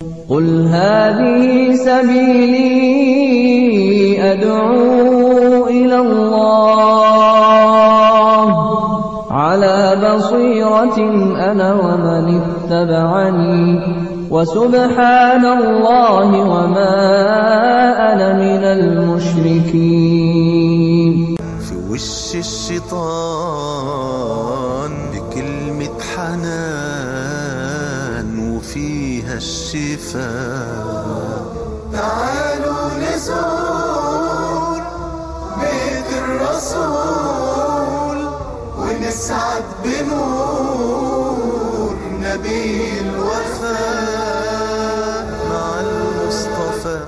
قل هذه سبيلي أدعو إلى الله على بصيرة أنا ومن اتبعني وسبحان الله وما أنا من المشركين. في وش الشيطان بكلمة حنان وفيها الشفاء. تعالوا نزور بيت الرسول ونسعد بنور نبي الوفاء مع المصطفى.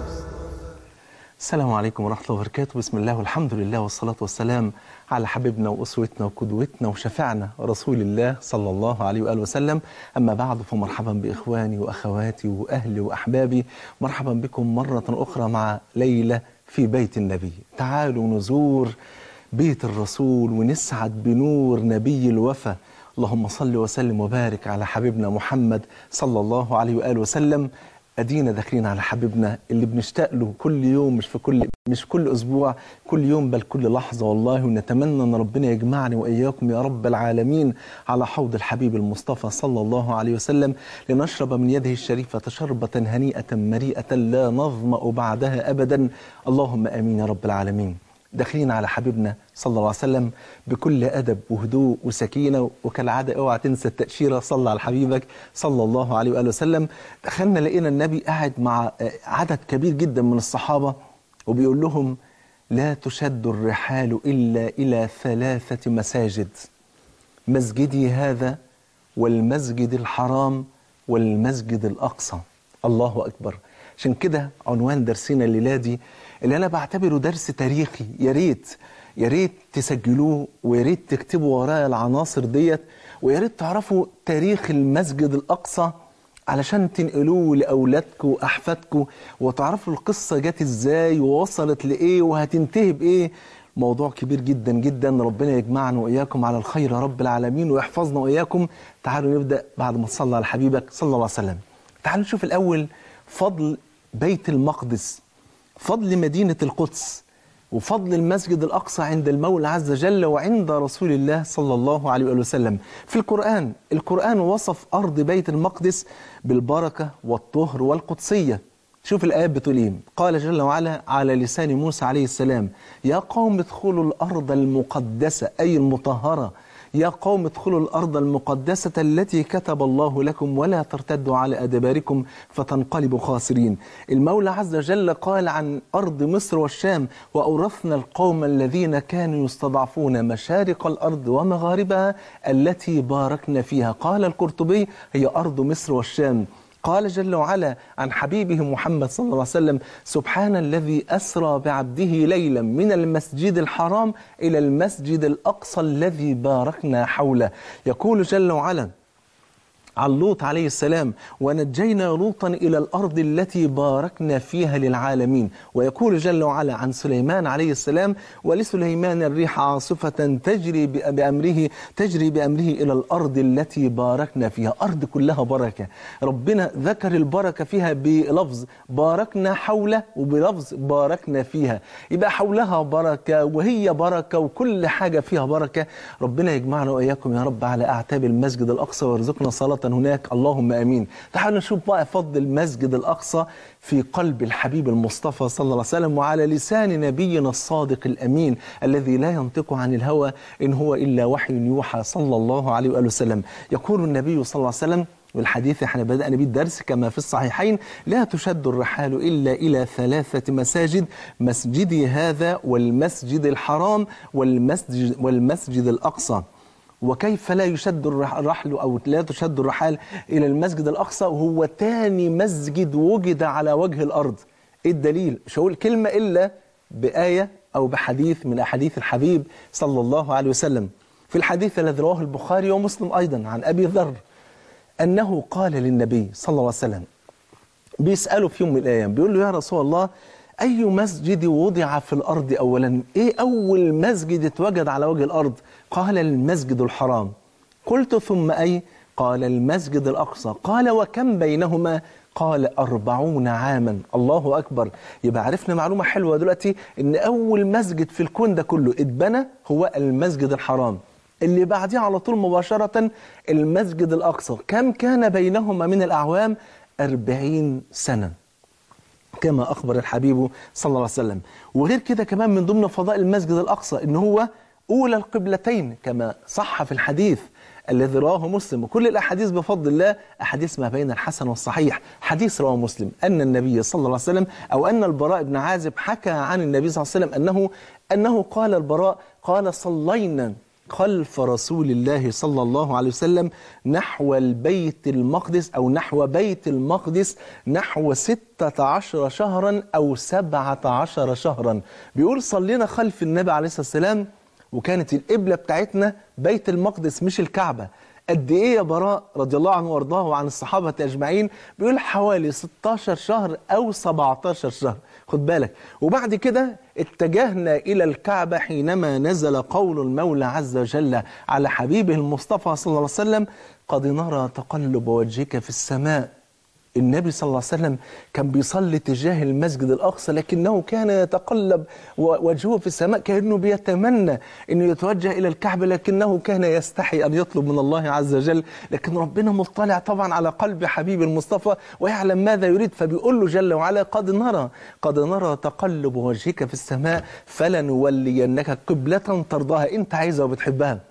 السلام عليكم ورحمة الله وبركاته. بسم الله والحمد لله والصلاة والسلام على حبيبنا وأسوتنا وقدوتنا وشفعنا رسول الله صلى الله عليه وآله وسلم. أما بعد فمرحبا بإخواني وأخواتي وأهلي وأحبابي، مرحبا بكم مرة أخرى مع ليلة في بيت النبي. تعالوا نزور بيت الرسول ونسعد بنور نبي الوفا. اللهم صل وسلم وبارك على حبيبنا محمد صلى الله عليه وآله وسلم. أدينا داخلين على حبيبنا اللي بنشتاق له كل يوم، مش كل أسبوع، كل يوم بل كل لحظة والله. ونتمنى أن ربنا يجمعني وإياكم يا رب العالمين على حوض الحبيب المصطفى صلى الله عليه وسلم، لنشرب من يده الشريفة شربة هنيئة مريئة لا نظمأ بعدها أبدا. اللهم آمين يا رب العالمين. داخلين على حبيبنا صلى الله عليه وسلم بكل أدب وهدوء وسكينة، وكالعادة اوعى تنسى التأشيرة، صلى على حبيبك صلى الله عليه وآله وسلم. دخلنا لقينا النبي قاعد مع عدد كبير جدا من الصحابة وبيقول لهم: لا تشد الرحال إلا إلى 3 مساجد، مسجدي هذا والمسجد الحرام والمسجد الأقصى. الله أكبر. عشان كده عنوان درسنا الليلة دي اللي أنا بعتبره درس تاريخي، يا ريت تسجلوه ويا ريت تكتبوا ورايا العناصر ديت، ويا ريت تعرفوا تاريخ المسجد الأقصى علشان تنقلوه لأولادكم وأحفادكم وتعرفوا القصة جت إزاي ووصلت لإيه وهتنتهي بإيه. موضوع كبير جدا جدا. ربنا يجمعنا وإياكم على الخير يا رب العالمين ويحفظنا وإياكم. تعالوا نبدأ بعد ما تصلى على حبيبك صلى الله عليه وسلم. تعالوا نشوف الأول فضل بيت المقدس، فضل مدينة القدس، وفضل المسجد الأقصى عند المولى عز وجل وعند رسول الله صلى الله عليه وسلم. في القرآن وصف أرض بيت المقدس بالبركة والطهر والقدسية. شوف الآيات بتقول إيه. قال جل وعلا على لسان موسى عليه السلام: يا قوم ادخلوا الأرض المقدسة أي المطهرة، يا قوم ادخلوا الأرض المقدسة التي كتب الله لكم ولا ترتدوا على أدباركم فتنقلبوا خاسرين. المولى عز وجل قال عن أرض مصر والشام: وأورثنا القوم الذين كانوا يستضعفون مشارق الأرض ومغاربها التي باركنا فيها. قال القرطبي: هي أرض مصر والشام. قال جل وعلا عن حبيبه محمد صلى الله عليه وسلم: سبحان الذي أسرى بعبده ليلا من المسجد الحرام إلى المسجد الأقصى الذي باركنا حوله. يقول جل وعلا عن لوط عليه السلام: ونجينا لوطا إلى الأرض التي باركنا فيها للعالمين. ويقول جل وعلا عن سليمان عليه السلام: ولسليمان الريح عاصفة تجري بأمره إلى الأرض التي باركنا فيها. أرض كلها بركة. ربنا ذكر البركة فيها بلفظ باركنا حوله وبلفظ باركنا فيها، يبقى حولها بركة وهي بركة وكل حاجة فيها بركة. ربنا يجمعنا وإياكم يا رب على أعتاب المسجد الأقصى ويرزقنا صلاة هناك، اللهم امين. تعالوا نشوف بقى فضل المسجد الاقصى في قلب الحبيب المصطفى صلى الله عليه وسلم وعلى لسان نبينا الصادق الامين الذي لا ينطق عن الهوى ان هو الا وحي يوحى صلى الله عليه واله وسلم. يقول النبي صلى الله عليه وسلم، والحديث احنا بدأنا به الدرس كما في الصحيحين: لا تشد الرحال إلا إلى 3 مساجد، مسجدي هذا والمسجد الحرام والمسجد الأقصى. وكيف لا يشد الرحل أو لا تشد الرحال إلى المسجد الأقصى وهو تاني مسجد وجد على وجه الأرض؟ إيه الدليل؟ مش هقول كلمة إلا بآية أو بحديث من أحاديث الحبيب صلى الله عليه وسلم. في الحديث الذي رواه البخاري ومسلم أيضا عن أبي ذر أنه قال للنبي صلى الله عليه وسلم، بيسأله في يوم من الأيام، بيقول له: يا رسول الله، أي مسجد وضع في الأرض أولا؟ إيه أول مسجد اتوجد على وجه الأرض؟ قال: المسجد الحرام. قلت: ثم أي؟ قال: المسجد الأقصى. قال: وكم بينهما؟ قال 40 عاما. الله أكبر. يبقى عرفنا معلومة حلوة دلوقتي، إن أول مسجد في الكون ده كله اتبنى هو المسجد الحرام. اللي بعديه على طول مباشرة المسجد الأقصى. كم كان بينهما من الأعوام؟ 40 سنة كما أخبر الحبيب صلى الله عليه وسلم. وغير كده كمان من ضمن فضائل المسجد الأقصى إن هو أولى القبلتين كما صح في الحديث الذي رواه مسلم. وكل الأحاديث بفضل الله أحاديث ما بين الحسن والصحيح. حديث رواه مسلم أن النبي صلى الله عليه وسلم، أو أن البراء بن عازب حكى عن النبي صلى الله عليه وسلم أنه قال البراء قال صلينا خلف رسول الله صلى الله عليه وسلم نحو البيت المقدس، أو نحو بيت المقدس نحو 16 شهرا أو 17 شهرا. بيقول صلينا خلف النبي عليه الصلاة والسلام وكانت القبلة بتاعتنا بيت المقدس مش الكعبة. قد ايه يا براء رضي الله عنه وارضاه وعن الصحابة اجمعين؟ بيقول حوالي 16 شهر او 17 شهر. خد بالك. وبعد كده اتجهنا الى الكعبة حينما نزل قول المولى عز وجل على حبيبه المصطفى صلى الله عليه وسلم قد نرى تقلب وجهك في السماء. النبي صلى الله عليه وسلم كان بيصلي تجاه المسجد الأقصى، لكنه كان يتقلب وجهه في السماء كأنه بيتمنى أنه يتوجه إلى الكعبة، لكنه كان يستحي أن يطلب من الله عز وجل. لكن ربنا مطلع طبعا على قلب حبيب المصطفى ويعلم ماذا يريد، فبيقول له جل وعلا قد نرى تقلب وجهك في السماء فلنولينك قبلة ترضاها، أنت عايزها وبتحبها،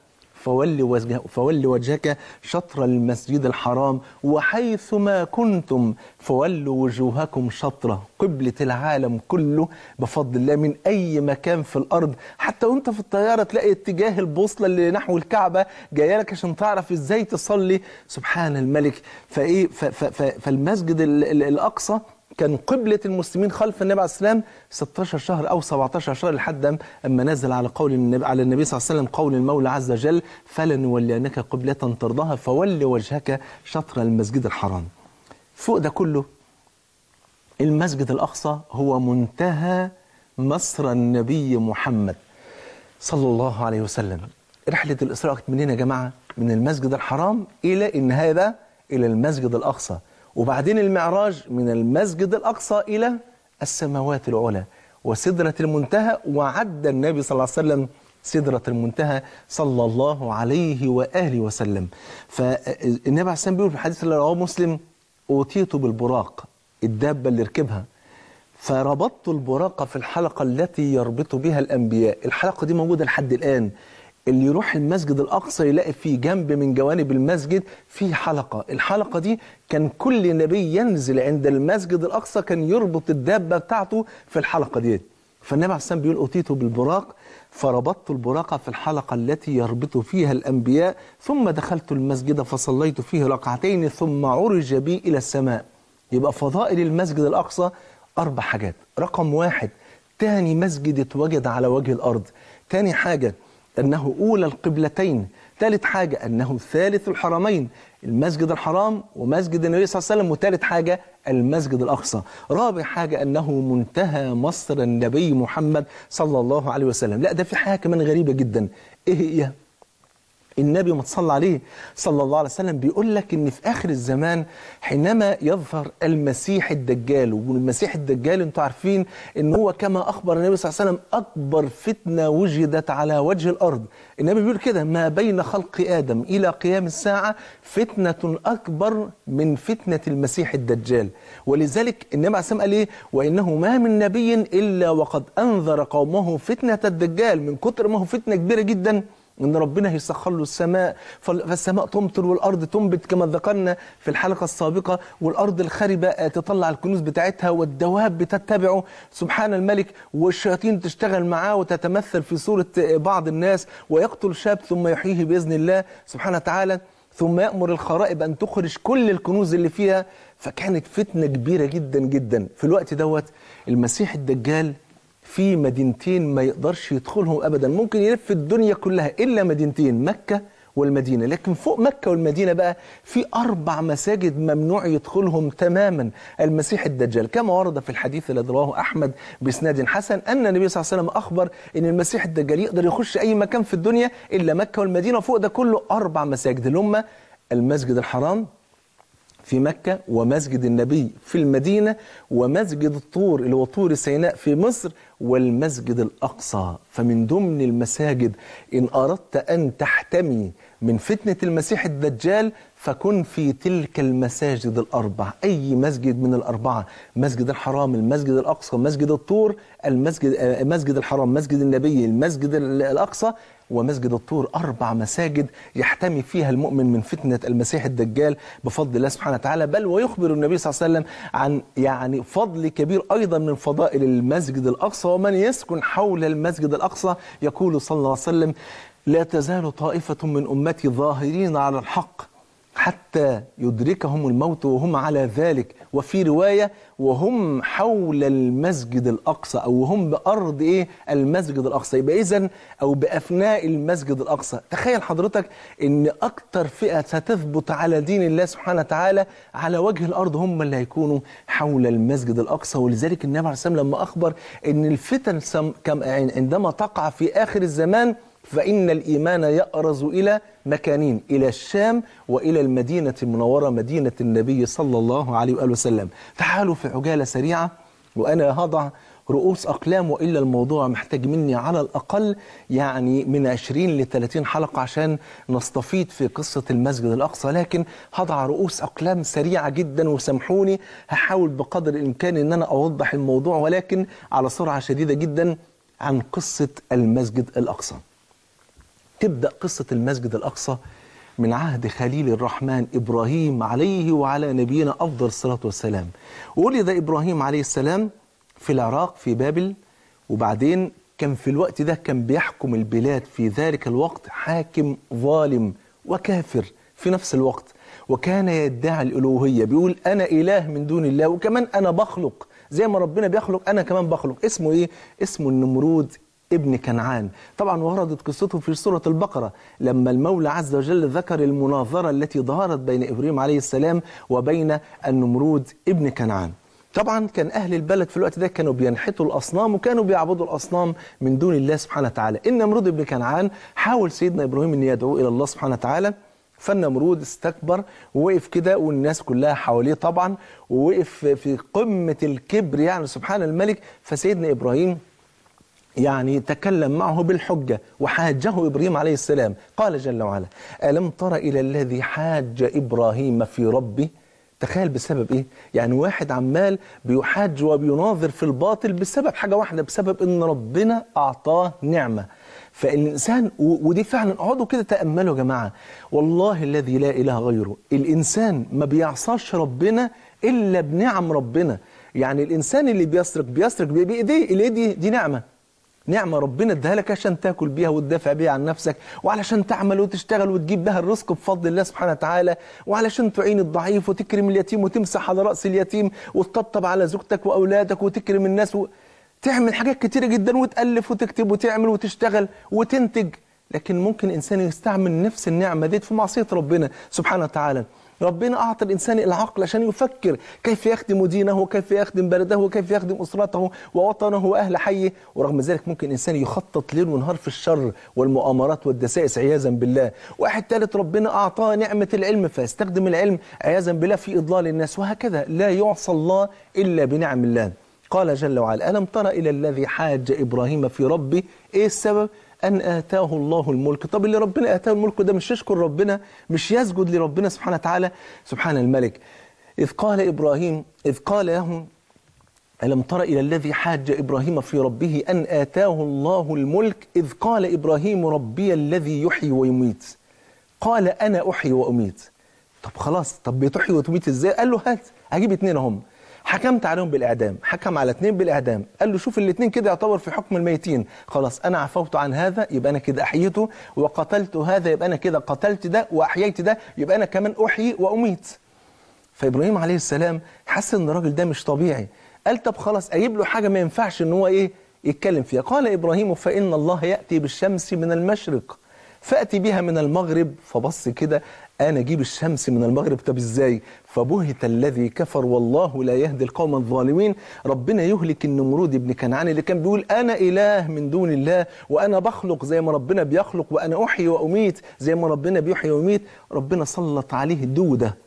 فول وجهك شطر المسجد الحرام وحيثما كنتم فولوا وجوهكم شطره. قبلة العالم كله بفضل الله من أي مكان في الأرض، حتى وانت في الطيارة تلاقي اتجاه البوصلة اللي نحو الكعبة جايه لك عشان تعرف ازاي تصلي. سبحان الملك. فالمسجد الأقصى كان قبلة المسلمين خلف النبي عليه السلام 16 شهر أو 17 شهر لحد أما نزل على قول على النبي صلى الله عليه وسلم قول المولى عز وجل فلنولينك قبلة ترضاها فول وجهك شطر المسجد الحرام. فوق ده كله المسجد الأقصى هو منتهى مصر النبي محمد صلى الله عليه وسلم. رحلة الإسراء كانت منين يا جماعة؟ من المسجد الحرام إلى النهاية ده إلى المسجد الأقصى، وبعدين المعراج من المسجد الأقصى إلى السماوات العلى وسدرة المنتهى. وعد النبي صلى الله عليه وسلم سدرة المنتهى صلى الله عليه وآله وسلم. فالنبي عليه السلام بيقول في الحديث اللي رواه مسلم أوتيت بالبراق، الدابة اللي ركبها، فربطت البراق في الحلقة التي يربط بها الأنبياء. الحلقة دي موجودة لحد الآن. اللي يروح المسجد الأقصى يلاقي في جنب من جوانب المسجد في حلقة. الحلقة دي كان كل نبي ينزل عند المسجد الأقصى كان يربط الدابة بتاعته في الحلقة دي. فالنبي عليه السلام بيقول أوتيت بالبراق فربطت البراق في الحلقة التي يربط فيها الأنبياء ثم دخلت المسجد فصليت فيه ركعتين ثم عرج بي إلى السماء. يبقى فضائل المسجد الأقصى 4 حاجات. رقم 1 تاني مسجد اتوجد على وجه الأرض. تاني حاجة أنه أولى القبلتين. ثالث حاجة أنه ثالث الحرمين، المسجد الحرام ومسجد النبي صلى الله عليه وسلم. وثالث حاجة المسجد الأقصى. رابع حاجة أنه منتهى مصر النبي محمد صلى الله عليه وسلم. لا ده في حاجة كمان غريبة جدا. إيه هي؟ النبي ما تصلى عليه صلى الله عليه وسلم بيقول لك ان في اخر الزمان حينما يظهر المسيح الدجال. والمسيح الدجال انتوا عارفين ان هو كما اخبر النبي صلى الله عليه وسلم اكبر فتنه وجدت على وجه الارض. النبي بيقول كده ما بين خلق ادم الى قيام الساعه فتنه اكبر من فتنه المسيح الدجال. ولذلك النبي عليه الصلاه والسلام قال ايه؟ وانه ما من نبي الا وقد انذر قومه فتنه الدجال. من كتر ما هو فتنه كبيره جدا ان ربنا هيسخر له السماء فالسماء تمطر والارض تنبت كما ذكرنا في الحلقه السابقه، والارض الخربه تطلع الكنوز بتاعتها والدواب بتتبعه سبحان الملك، والشياطين تشتغل معاه وتتمثل في صوره بعض الناس ويقتل شاب ثم يحييه باذن الله سبحانه وتعالى، ثم يأمر الخرائب أن تخرج كل الكنوز اللي فيها. فكانت فتنة كبيرة جدا جدا. في الوقت دوت المسيح الدجال في مدينتين ما يقدرش يدخلهم أبدا، ممكن يلف الدنيا كلها إلا مدينتين، مكة والمدينة. لكن فوق مكة والمدينة بقى في 4 مساجد ممنوع يدخلهم تماما المسيح الدجال، كما ورد في الحديث الذي رواه أحمد بإسناد حسن أن النبي صلى الله عليه وسلم أخبر أن المسيح الدجال يقدر يخش أي مكان في الدنيا إلا مكة والمدينة. فوق ده كله 4 مساجد اللي هم المسجد الحرام في مكة، ومسجد النبي في المدينة، ومسجد الطور اللي هو طور سيناء في مصر، والمسجد الأقصى. فمن ضمن المساجد إن أردت أن تحتمي من فتنة المسيح الدجال فكن في تلك المساجد الأربع. أي مسجد من الأربعة، مسجد الحرام، المسجد الأقصى، مسجد الطور، مسجد الحرام، مسجد النبي، المسجد الأقصى، ومسجد الطور. 4 مساجد يحتمي فيها المؤمن من فتنة المسيح الدجال بفضل الله سبحانه وتعالى. بل ويخبر النبي صلى الله عليه وسلم عن يعني فضل كبير أيضا من فضائل المسجد الأقصى. ومن يسكن حول المسجد الأقصى يقول صلى الله عليه وسلم: لا تزال طائفة من أمتي ظاهرين على الحق حتى يدركهم الموت وهم على ذلك. وفي رواية: وهم حول المسجد الأقصى، أو هم بأرض المسجد الأقصى. يبقى إذن أو بأفناء المسجد الأقصى. تخيل حضرتك إن أكتر فئة ستثبت على دين الله سبحانه وتعالى على وجه الأرض هم اللي هيكونوا حول المسجد الأقصى. ولذلك النبي عليه الصلاة والسلام لما أخبر إن الفتن عندما تقع في آخر الزمان فإن الإيمان يأرز إلى مكانين: إلى الشام وإلى المدينة المنورة مدينة النبي صلى الله عليه وآله وسلم. تعالوا في عجالة سريعة وأنا هضع رؤوس أقلام، وإلا الموضوع محتاج مني على الأقل يعني من 20 ل 30 حلقة عشان نستفيد في قصة المسجد الأقصى. لكن هضع رؤوس أقلام سريعة جدا، وسامحوني هحاول بقدر الإمكان أن أنا أوضح الموضوع، ولكن على سرعة شديدة جدا عن قصة المسجد الأقصى. تبدأ قصة المسجد الأقصى من عهد خليل الرحمن إبراهيم عليه وعلى نبينا أفضل الصلاة والسلام. ولد إبراهيم عليه السلام في العراق في بابل، وبعدين كان في الوقت ده كان بيحكم البلاد في ذلك الوقت حاكم ظالم وكافر في نفس الوقت، وكان يدعي الألوهية، بيقول أنا إله من دون الله، وكمان أنا بخلق زي ما ربنا بيخلق أنا كمان بخلق. اسمه إيه؟ اسمه النمرود ابن كنعان. طبعا وردت قصته في سورة البقرة لما المولى عز وجل ذكر المناظرة التي ظهرت بين إبراهيم عليه السلام وبين النمرود ابن كنعان. طبعا كان أهل البلد في الوقت ده كانوا بينحتوا الأصنام وكانوا بيعبدوا الأصنام من دون الله سبحانه وتعالى. النمرود ابن كنعان حاول سيدنا إبراهيم أن يدعو إلى الله سبحانه وتعالى، فالنمرود استكبر ووقف كده والناس كلها حواليه طبعا، ووقف في قمة الكبر يعني سبحان الملك. فسيدنا إبراهيم يعني تكلم معه بالحجة وحاجه إبراهيم عليه السلام. قال جل وعلا: ألم تر إلى الذي حاج إبراهيم في ربه؟ تخيل بسبب إيه؟ يعني واحد عمال بيحاج وبيناظر في الباطل بسبب حاجة واحدة، بسبب إن ربنا أعطاه نعمة. فالإنسان ودي فعلا اقعدوا كده تأملوا يا جماعة، والله الذي لا إله غيره، الإنسان ما بيعصاش ربنا إلا بنعم ربنا. يعني الإنسان اللي بيسرق بإيديه، الإيد دي نعمة ربنا اداها لك عشان تاكل بيها وتدافع بيها عن نفسك، وعلشان تعمل وتشتغل وتجيب بها الرزق بفضل الله سبحانه وتعالى، وعلشان تعين الضعيف وتكرم اليتيم وتمسح على رأس اليتيم وتطبطب على زوجتك وأولادك وتكرم الناس تعمل حاجات كتيرة جدا وتألف وتكتب وتعمل وتشتغل وتنتج. لكن ممكن إنسان يستعمل نفس النعمة دي في معصية ربنا سبحانه وتعالى. ربنا أعطى الإنسان العقل عشان يفكر كيف يخدم دينه وكيف يخدم بلده وكيف يخدم أسرته ووطنه وأهل حيه، ورغم ذلك ممكن الإنسان يخطط ليل ونهار في الشر والمؤامرات والدسائس عياذا بالله. واحد ثالث ربنا أعطاه نعمة العلم فيستخدم العلم عياذا بالله في إضلال الناس، وهكذا لا يعصى الله إلا بنعم الله. قال جل وعلا: ألم تر إلى الذي حاج إبراهيم في ربه؟ إيه السبب؟ أن آتاه الله الملك. طب اللي ربنا آتاه الملك ده مش يشكر ربنا، مش يسجد لربنا سبحانه وتعالى؟ سبحان الملك. إذ قال لهم: ألم تر إلى الذي حاج إبراهيم في ربه أن آتاه الله الملك إذ قال إبراهيم ربي الذي يحيي ويميت. قال أنا أحيي وأميت. طب خلاص، طب بتحيي وتميت إزاي؟ قال له هات هجيب 2 هم، حكمت عليهم بالإعدام، حكم على 2 بالإعدام. قال له شوف الاتنين كده يعتبر في حكم الميتين، خلاص أنا عفوت عن هذا يبقى أنا كده أحييته، وقتلت هذا يبقى أنا كده قتلت ده، وأحييت ده يبقى أنا كمان أحيي وأميت. فإبراهيم عليه السلام حس إن الراجل ده مش طبيعي، قال طب خلاص أجيب له حاجة ما ينفعش إن هو يتكلم فيها. قال إبراهيم: فإن الله يأتي بالشمس من المشرق فأتي بها من المغرب. فبص كده، أنا أجيب الشمس من المغرب؟ طب إزاي؟ فبهت الذي كفر والله لا يهدي القوم الظالمين. ربنا يهلك النمرود ابن كنعان اللي كان بيقول أنا إله من دون الله، وأنا بخلق زي ما ربنا بيخلق، وأنا أحيي وأميت زي ما ربنا بيحيي ويميت. ربنا سلط عليه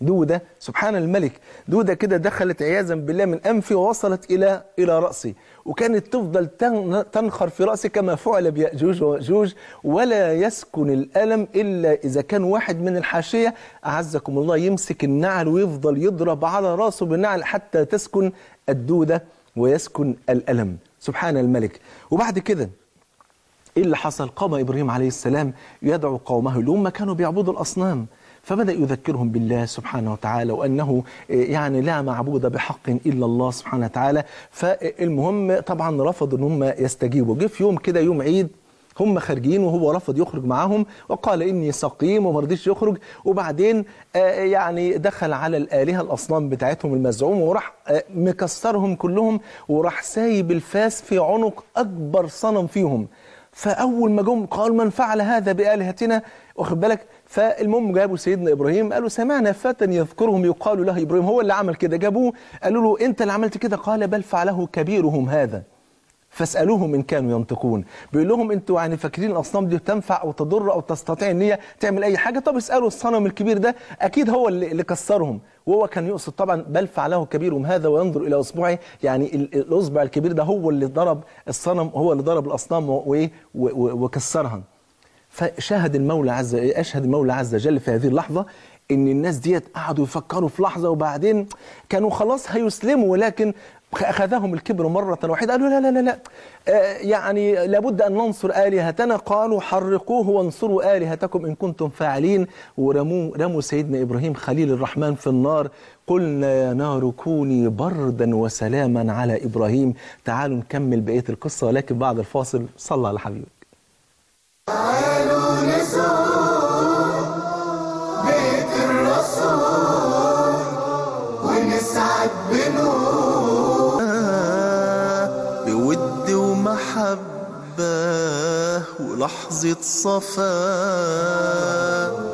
دودة سبحان الملك، دودة كده دخلت عياذا بالله من أنفي ووصلت إلى رأسي، وكانت تفضل تنخر في رأسي كما فعل بيأجوج ومأجوج، ولا يسكن الألم إلا إذا كان واحد من الحاشية أعزكم الله يمسك النعل ويفضل يضرب على رأسه بالنعل حتى تسكن الدودة ويسكن الألم. سبحان الملك. وبعد كده إيه اللي حصل؟ قام إبراهيم عليه السلام يدعو قومه اللي هم كانوا بيعبدوا الأصنام، فبدأ يذكرهم بالله سبحانه وتعالى وأنه يعني لا معبود بحق إلا الله سبحانه وتعالى. فالمهم طبعا رفضوا أن هم يستجيبوا. جه في يوم كده يوم عيد هم خارجين وهو رفض يخرج معهم وقال إني سقيم وما رضيش يخرج. وبعدين يعني دخل على الآلهة الأصنام بتاعتهم المزعوم وراح مكسرهم كلهم وراح سايب الفاس في عنق أكبر صنم فيهم. فأول ما جم قالوا من فعل هذا بآلهتنا، واخد بالك؟ فالمهم جابوا سيدنا إبراهيم قالوا سمعنا فتى يذكرهم يقال له إبراهيم، هو اللي عمل كده. جابوه قالوا له أنت اللي عملت كده؟ قال بل فعله كبيرهم هذا فاسألوهم إن كانوا ينطقون. بيقول لهم أنتوا يعني فاكرين الأصنام دي تنفع أو تضر أو تستطيع إن هي تعمل أي حاجة؟ طب اسألوا الصنم الكبير ده أكيد هو اللي كسرهم. وهو كان يقصد طبعا بل فعله كبيرهم هذا وينظر إلى أصبعه، يعني الأصبع الكبير ده هو اللي ضرب الصنم، هو اللي ضرب الأصنام وكسرها. فشاهد المولى أشهد المولى عز وجل في هذه اللحظة إن الناس ديت قعدوا يفكروا في لحظة وبعدين كانوا خلاص هيسلموا، ولكن أخذهم الكبر مرة واحدة. قالوا لا لا لا لا يعني لابد أن ننصر آلهتنا. قالوا حرقوه وانصروا آلهتكم إن كنتم فاعلين. ورموا سيدنا إبراهيم خليل الرحمن في النار. قلنا يا نار كوني بردا وسلاما على إبراهيم. تعالوا نكمل بقية القصة ولكن بعد الفاصل. صلى على حبيبك. تعالوا نزور بيت الرسول ونسعد بنور بود ومحبة ولحظة صفاء.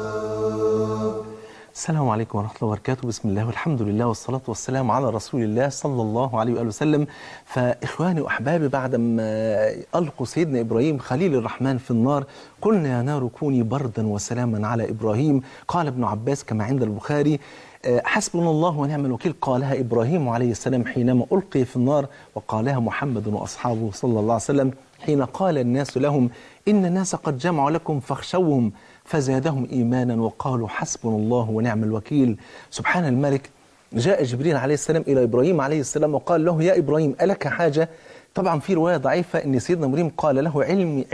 السلام عليكم ورحمة الله وبركاته. بسم الله والحمد لله والصلاة والسلام على رسول الله صلى الله عليه وآله وسلم. فإخواني وأحبابي بعد ما ألقوا سيدنا إبراهيم خليل الرحمن في النار قلنا يا نار كوني بردا وسلاما على إبراهيم. قال ابن عباس كما عند البخاري حسبنا الله ونعم الوكيل. قالها إبراهيم عليه السلام حينما ألقي في النار، وقالها محمد وأصحابه صلى الله عليه وسلم حين قال الناس لهم إن الناس قد جمعوا لكم فاخشوهم فزادهم إيمانا وقالوا حسبنا الله ونعم الوكيل. سبحان الملك. جاء جبريل عليه السلام إلى إبراهيم عليه السلام وقال له يا إبراهيم ألك حاجة؟ طبعا في رواية ضعيفة أن سيدنا إبراهيم قال له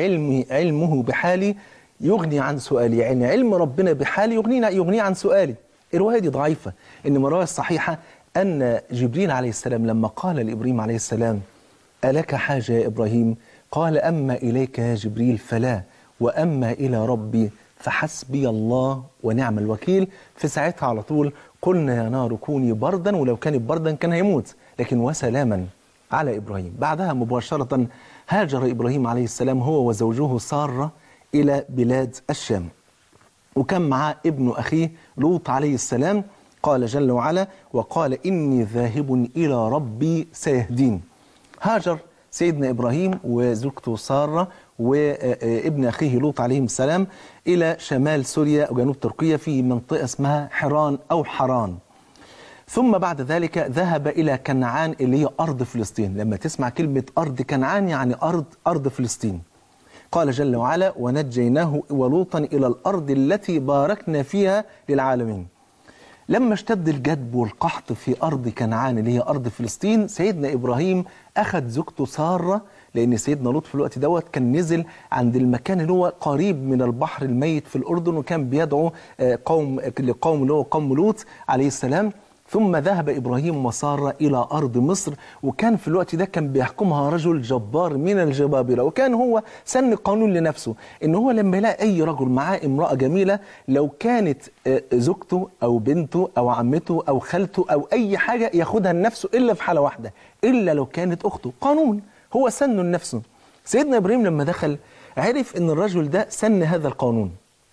علمه بحالي يغني عن سؤالي، يعني علم ربنا بحالي يغني عن سؤالي. الرواية دي ضعيفة. إنما الرواية الصحيحة أن جبريل عليه السلام لما قال لإبراهيم عليه السلام ألك حاجة يا إبراهيم؟ قال أما إليك يا جبريل فلا، وأما إلى ربي فحسبي الله ونعم الوكيل. في ساعتها على طول قلنا يا نار كوني بردا، ولو كانت بردا كان هيموت، لكن وسلاما على إبراهيم. بعدها مباشرة هاجر إبراهيم عليه السلام هو وزوجه سارة إلى بلاد الشام، وكان معاه ابن أخيه لوط عليه السلام. قال جل وعلا وقال إني ذاهب إلى ربي سيهدين. هاجر سيدنا إبراهيم وزوجته سارة وابن أخيه لوط عليهم السلام إلى شمال سوريا وجنوب تركيا في منطقة اسمها حران أو حران. ثم بعد ذلك ذهب إلى كنعان اللي هي أرض فلسطين. لما تسمع كلمة أرض كنعان يعني أرض فلسطين. قال جل وعلا ونجيناه ولوطا إلى الأرض التي باركنا فيها للعالمين. لما اشتد الجدب والقحط في أرض كنعان اللي هي أرض فلسطين، سيدنا إبراهيم أخذ زوجته سارة، لأن سيدنا لوط في الوقت دوت كان نزل عند المكان اللي هو قريب من البحر الميت في الأردن، وكان بيدعو لقوم اللي هو قوم لوط عليه السلام. ثم ذهب إبراهيم وسارة إلى أرض مصر، وكان في الوقت ده كان بيحكمها رجل جبار من الجبابرة، وكان هو سن قانون لنفسه إن هو لما يلاقي أي رجل معاه امرأة جميلة لو كانت زوجته أو بنته أو عمته أو خالته أو أي حاجة ياخدها لنفسه إلا في حالة واحدة، إلا لو كانت أخته. قانون هو سنه لنفسه. سيدنا إبراهيم لما دخل عرف إن الرجل ده سن هذا القانون.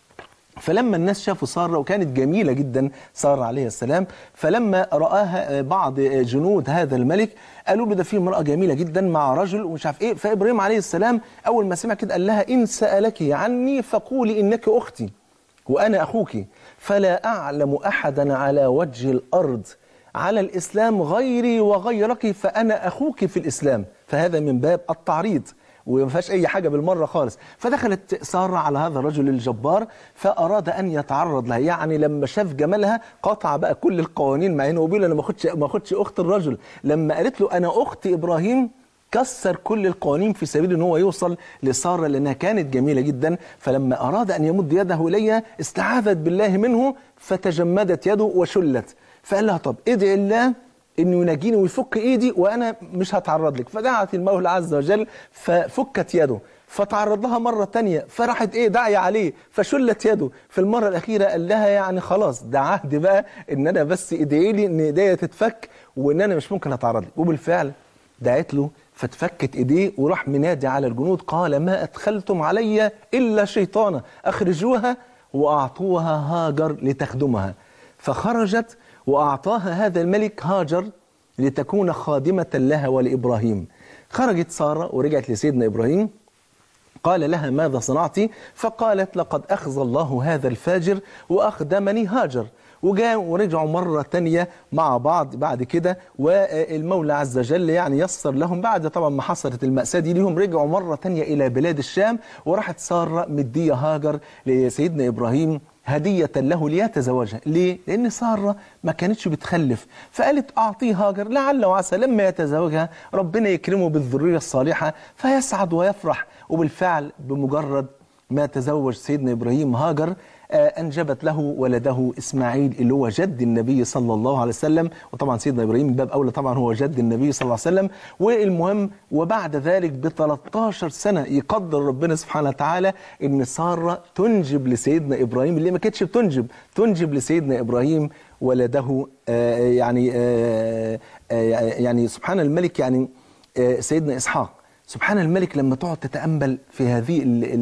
فلما الناس شافوا سارة وكانت جميلة جدا سارة عليه السلام، فلما رآها بعض جنود هذا الملك قالوا له ده في امرأة جميلة جدا مع رجل ومش عارف ايه. فإبراهيم عليه السلام أول ما سمع كده قال لها إن سألك عني فقولي إنك أختي وأنا أخوك. فلا أعلم أحدا على وجه الأرض على الإسلام غيري وغيرك، فأنا أخوك في الإسلام. فهذا من باب التعريض وما فيهاش أي حاجة بالمرة خالص. فدخلت سارة على هذا الرجل الجبار فأراد أن يتعرض لها، يعني لما شاف جمالها قطع بقى كل القوانين، مع إنه بيقول أنا ما أخدش أخت الرجل. لما قالت له أنا أخت إبراهيم كسر كل القوانين في سبيل ان هو يوصل لسارة لانها كانت جميلة جدا. فلما اراد ان يمد يده اليها استعاذت بالله منه فتجمدت يده وشلت. فقال لها طب ادعي الله انه ينجيني ويفك ايدي وانا مش هتعرض لك. فدعت المولى عز وجل ففكت يده، فتعرض لها مرة تانية فراحت داعية عليه فشلت يده. في المرة الأخيرة قال لها يعني خلاص ده عهد بقى ان انا بس ادعي لي ان ايديا تتفك وان انا مش ممكن اتعرض لك. وبالفعل دعت له فتفكت ايديه وراح منادي على الجنود قال ما ادخلتم علي الا شيطانا اخرجوها واعطوها هاجر لتخدمها. فخرجت واعطاها هذا الملك هاجر لتكون خادمة لها ولإبراهيم. خرجت سارة ورجعت لسيدنا إبراهيم قال لها ماذا صنعت؟ فقالت لقد أخزى الله هذا الفاجر وأخدمني هاجر. وجاء ورجعوا مرة تانية مع بعض بعد كده، والمولى عز وجل يعني يسر لهم بعد طبعا ما حصلت المأساة دي لهم، رجعوا مرة تانية إلى بلاد الشام. وراحت سارة مدية هاجر لسيدنا إبراهيم هدية له ليتزوجها. ليه؟ لأن سارة ما كانتش بتخلف، فقالت أعطيه هاجر لعل وعسى لما يتزوجها ربنا يكرمه بالذرية الصالحة فيسعد ويفرح. وبالفعل بمجرد ما تزوج سيدنا إبراهيم هاجر أنجبت له ولده إسماعيل اللي هو جد النبي صلى الله عليه وسلم. وطبعا سيدنا إبراهيم من باب أولى طبعا هو جد النبي صلى الله عليه وسلم. والمهم وبعد ذلك ب13 سنة يقدر ربنا سبحانه وتعالى إن سارة تنجب لسيدنا إبراهيم اللي ما كانتش تنجب لسيدنا إبراهيم ولده يعني سبحان الملك يعني سيدنا إسحاق. سبحان الملك لما تقعد تتأمل في هذه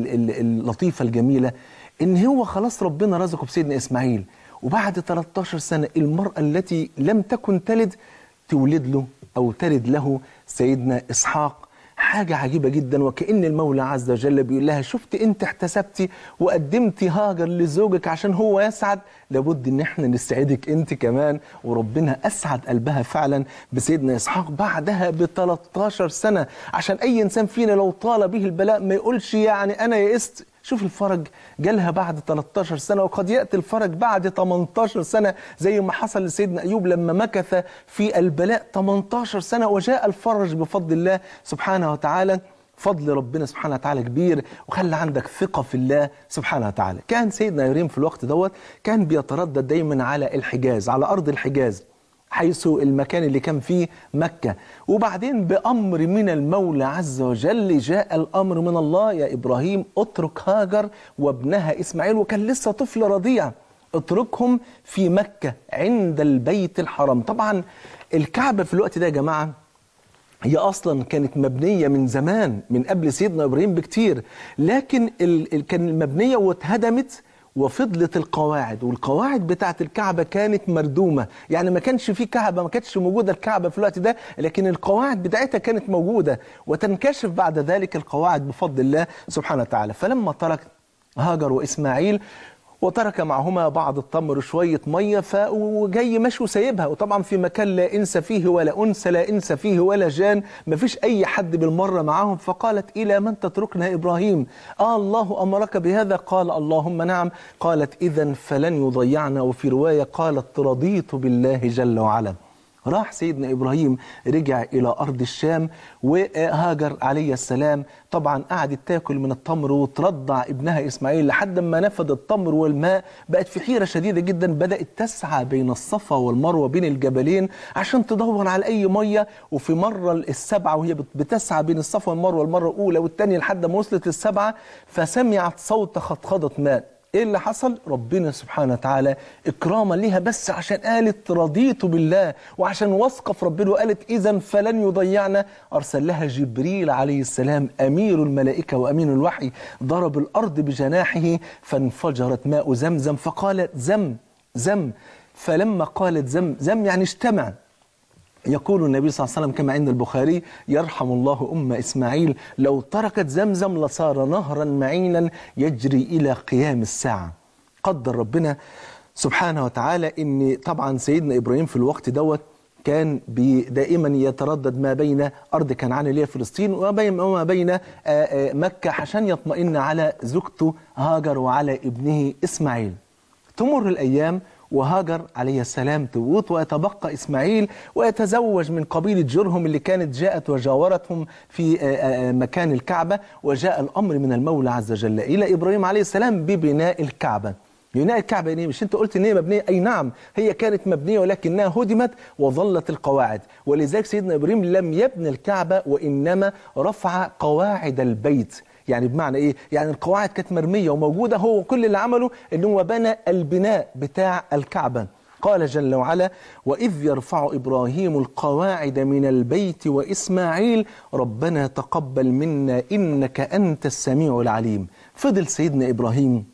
اللطيفة الجميلة إن هو خلاص ربنا رزقه بسيدنا إسماعيل، وبعد 13 سنة المرأة التي لم تكن تلد تولد له أو تلد له سيدنا إسحاق. حاجة عجيبة جدا، وكأن المولى عز وجل بيقول لها شفت انت احتسبتي وقدمتي هاجر لزوجك عشان هو يسعد، لابد ان احنا نسعدك انت كمان. وربنا اسعد قلبها فعلا بسيدنا اسحاق بعدها ب13 سنة، عشان اي انسان فينا لو طال به البلاء ما يقولش يعني انا يئست. شوف الفرج جالها بعد 13 سنة، وقد يأتي الفرج بعد 18 سنة زي ما حصل لسيدنا أيوب لما مكث في البلاء 18 سنة وجاء الفرج بفضل الله سبحانه وتعالى. فضل ربنا سبحانه وتعالى كبير، وخلى عندك ثقة في الله سبحانه وتعالى. كان سيدنا إبراهيم في الوقت دوت كان بيتردد دايما على الحجاز، على أرض الحجاز حيث المكان اللي كان فيه مكة. وبعدين بأمر من المولى عز وجل جاء الأمر من الله يا إبراهيم اترك هاجر وابنها إسماعيل، وكان لسه طفل رضيع، اتركهم في مكة عند البيت الحرام. طبعا الكعبة في الوقت ده يا جماعة هي أصلا كانت مبنية من زمان من قبل سيدنا إبراهيم بكتير، لكن كان مبنية واتهدمت وفضلت القواعد، والقواعد بتاعت الكعبة كانت مردومة، يعني ما كانش في كعبة، ما كانتش موجودة الكعبة في الوقت ده، لكن القواعد بتاعتها كانت موجودة، وتنكشف بعد ذلك القواعد بفضل الله سبحانه وتعالى. فلما ترك هاجر وإسماعيل وترك معهما بعض التمر شوية مية وجاي مشي وسايبها، وطبعا في مكان لا إنس فيه ولا أنس، لا إنس فيه ولا جان، ما فيش أي حد بالمرة معهم. فقالت إلى من تتركنا يا إبراهيم؟ الله أمرك بهذا؟ قال اللهم نعم. قالت إذن فلن يضيعنا. وفي رواية قالت رضيت بالله جل وعلا. راح سيدنا إبراهيم رجع إلى أرض الشام، وهاجر عليه السلام طبعا قعدت تاكل من التمر وترضع ابنها إسماعيل لحد ما نفد التمر والماء. بقت في حيرة شديدة جدا، بدأت تسعى بين الصفا والمروة بين الجبلين عشان تدور على أي مية. وفي مرة السبعة وهي بتسعى بين الصفا والمروة المرة الأولى والثانية لحد ما وصلت للسبعة، فسمعت صوت خطخضة ماء. ايه اللي حصل؟ ربنا سبحانه وتعالى اكراما ليها بس عشان قالت رضيت بالله، وعشان واثقه في ربنا وقالت اذا فلن يضيعنا، ارسل لها جبريل عليه السلام امير الملائكه وامين الوحي، ضرب الارض بجناحه فانفجرت ماء زمزم، فقالت زم زم. فلما قالت زم زم يعني اجتمع. يقول النبي صلى الله عليه وسلم كما عند البخاري يرحم الله أم إسماعيل لو تركت زمزم لصار نهرا معينا يجري إلى قيام الساعة. قدر ربنا سبحانه وتعالى ان طبعا سيدنا ابراهيم في الوقت دوت كان دائما يتردد ما بين ارض كنعان اللي هي فلسطين وما بين مكه عشان يطمئن على زوجته هاجر وعلى ابنه اسماعيل. تمر الايام وهاجر عليه السلام تموت ويتبقى إسماعيل ويتزوج من قبيلة جرهم اللي كانت جاءت وجاورتهم في مكان الكعبة. وجاء الأمر من المولى عز وجل إلى إبراهيم عليه السلام ببناء الكعبة. بناء الكعبة يعني مش أنت قلت إن هي مبنية؟ أي نعم هي كانت مبنية ولكنها هدمت وظلت القواعد. ولذلك سيدنا إبراهيم لم يبني الكعبة وإنما رفع قواعد البيت. يعني بمعنى ايه؟ يعني القواعد كانت مرميه وموجوده، هو كل اللي عمله ان هو بنى البناء بتاع الكعبه. قال جل وعلا: واذ يرفع ابراهيم القواعد من البيت واسماعيل ربنا تقبل منا انك انت السميع العليم. فضل سيدنا ابراهيم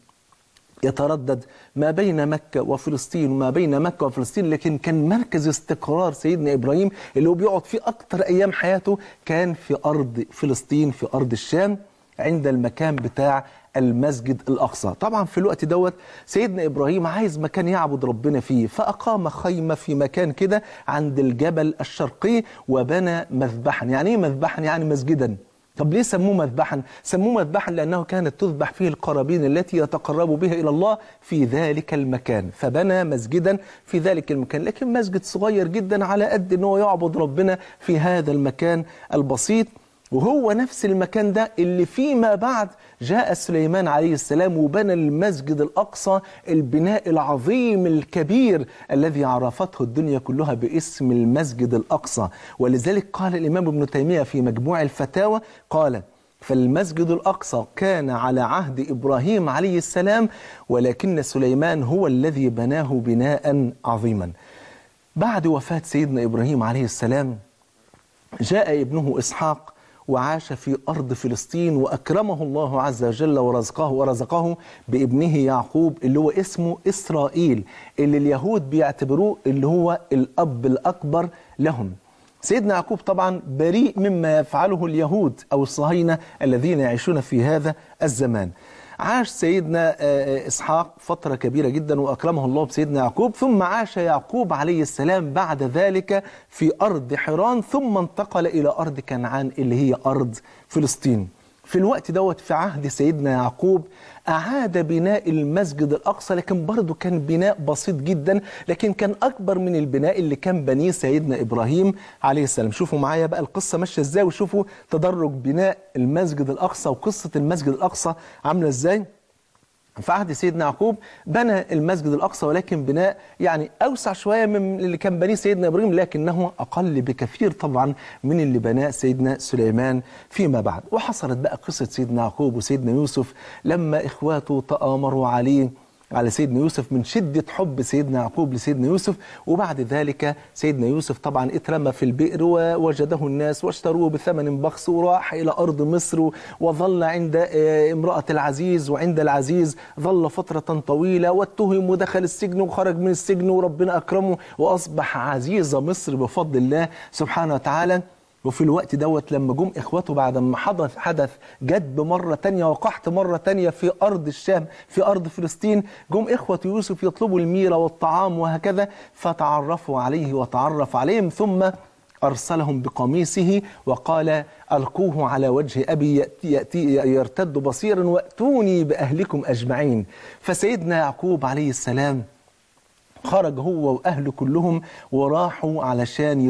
يتردد ما بين مكة وفلسطين وما بين مكة وفلسطين، لكن كان مركز استقرار سيدنا إبراهيم اللي هو بيقعد فيه أكتر أيام حياته كان في أرض فلسطين، في أرض الشام، عند المكان بتاع المسجد الأقصى. طبعا في الوقت دوت سيدنا إبراهيم عايز مكان يعبد ربنا فيه، فأقام خيمة في مكان كده عند الجبل الشرقي وبنى مذبحا. يعني إيه مذبحا؟ يعني مسجدا. طب ليه سموه مذبحا؟ سموه مذبحا لأنه كانت تذبح فيه القرابين التي يتقرب بها إلى الله في ذلك المكان، فبنى مسجدا في ذلك المكان، لكن مسجد صغير جدا على قد أنه يعبد ربنا في هذا المكان البسيط. وهو نفس المكان ده اللي فيما بعد جاء سليمان عليه السلام وبنى المسجد الأقصى، البناء العظيم الكبير الذي عرفته الدنيا كلها باسم المسجد الأقصى. ولذلك قال الإمام ابن تيمية في مجموع الفتاوى قال: فالمسجد الأقصى كان على عهد إبراهيم عليه السلام، ولكن سليمان هو الذي بناه بناء عظيما. بعد وفاة سيدنا إبراهيم عليه السلام جاء ابنه إسحاق وعاش في أرض فلسطين، وأكرمه الله عز وجل ورزقه بابنه يعقوب اللي هو اسمه إسرائيل، اللي اليهود بيعتبروه اللي هو الأب الأكبر لهم. سيدنا يعقوب طبعا بريء مما يفعله اليهود أو الصهاينة الذين يعيشون في هذا الزمان. عاش سيدنا إسحاق فترة كبيرة جدا وأكرمه الله بسيدنا يعقوب، ثم عاش يعقوب عليه السلام بعد ذلك في أرض حران، ثم انتقل إلى أرض كنعان اللي هي أرض فلسطين. في الوقت دوت في عهد سيدنا يعقوب أعاد بناء المسجد الأقصى، لكن برضه كان بناء بسيط جدا، لكن كان أكبر من البناء اللي كان بنيه سيدنا إبراهيم عليه السلام. شوفوا معايا بقى القصة ماشية إزاي، وشوفوا تدرج بناء المسجد الأقصى وقصة المسجد الأقصى عاملة إزاي. في عهد سيدنا يعقوب بنى المسجد الأقصى، ولكن بناء يعني أوسع شوية من اللي كان بنيه سيدنا إبراهيم، لكنه أقل بكثير طبعا من اللي بناه سيدنا سليمان فيما بعد. وحصلت بقى قصة سيدنا يعقوب وسيدنا يوسف لما إخواته تآمروا على سيدنا يوسف من شدة حب سيدنا يعقوب لسيدنا يوسف. وبعد ذلك سيدنا يوسف طبعا اترمى في البئر ووجده الناس واشتروه بثمن بخس، وراح إلى أرض مصر وظل عند امرأة العزيز، وعند العزيز ظل فترة طويلة، واتهم ودخل السجن وخرج من السجن، وربنا أكرمه وأصبح عزيز مصر بفضل الله سبحانه وتعالى. وفي الوقت دوت لما جم إخوته بعد ما حدث جدب مرة تانية وقحط مرة تانية في أرض الشام في أرض فلسطين، جم إخوة يوسف يطلبوا الميرة والطعام وهكذا، فتعرفوا عليه وتعرف عليهم، ثم أرسلهم بقميصه وقال: ألقوه على وجه أبي يأتي يرتد بصيرا وأتوني بأهلكم أجمعين. فسيدنا يعقوب عليه السلام خرج هو وأهله كلهم وراحوا علشان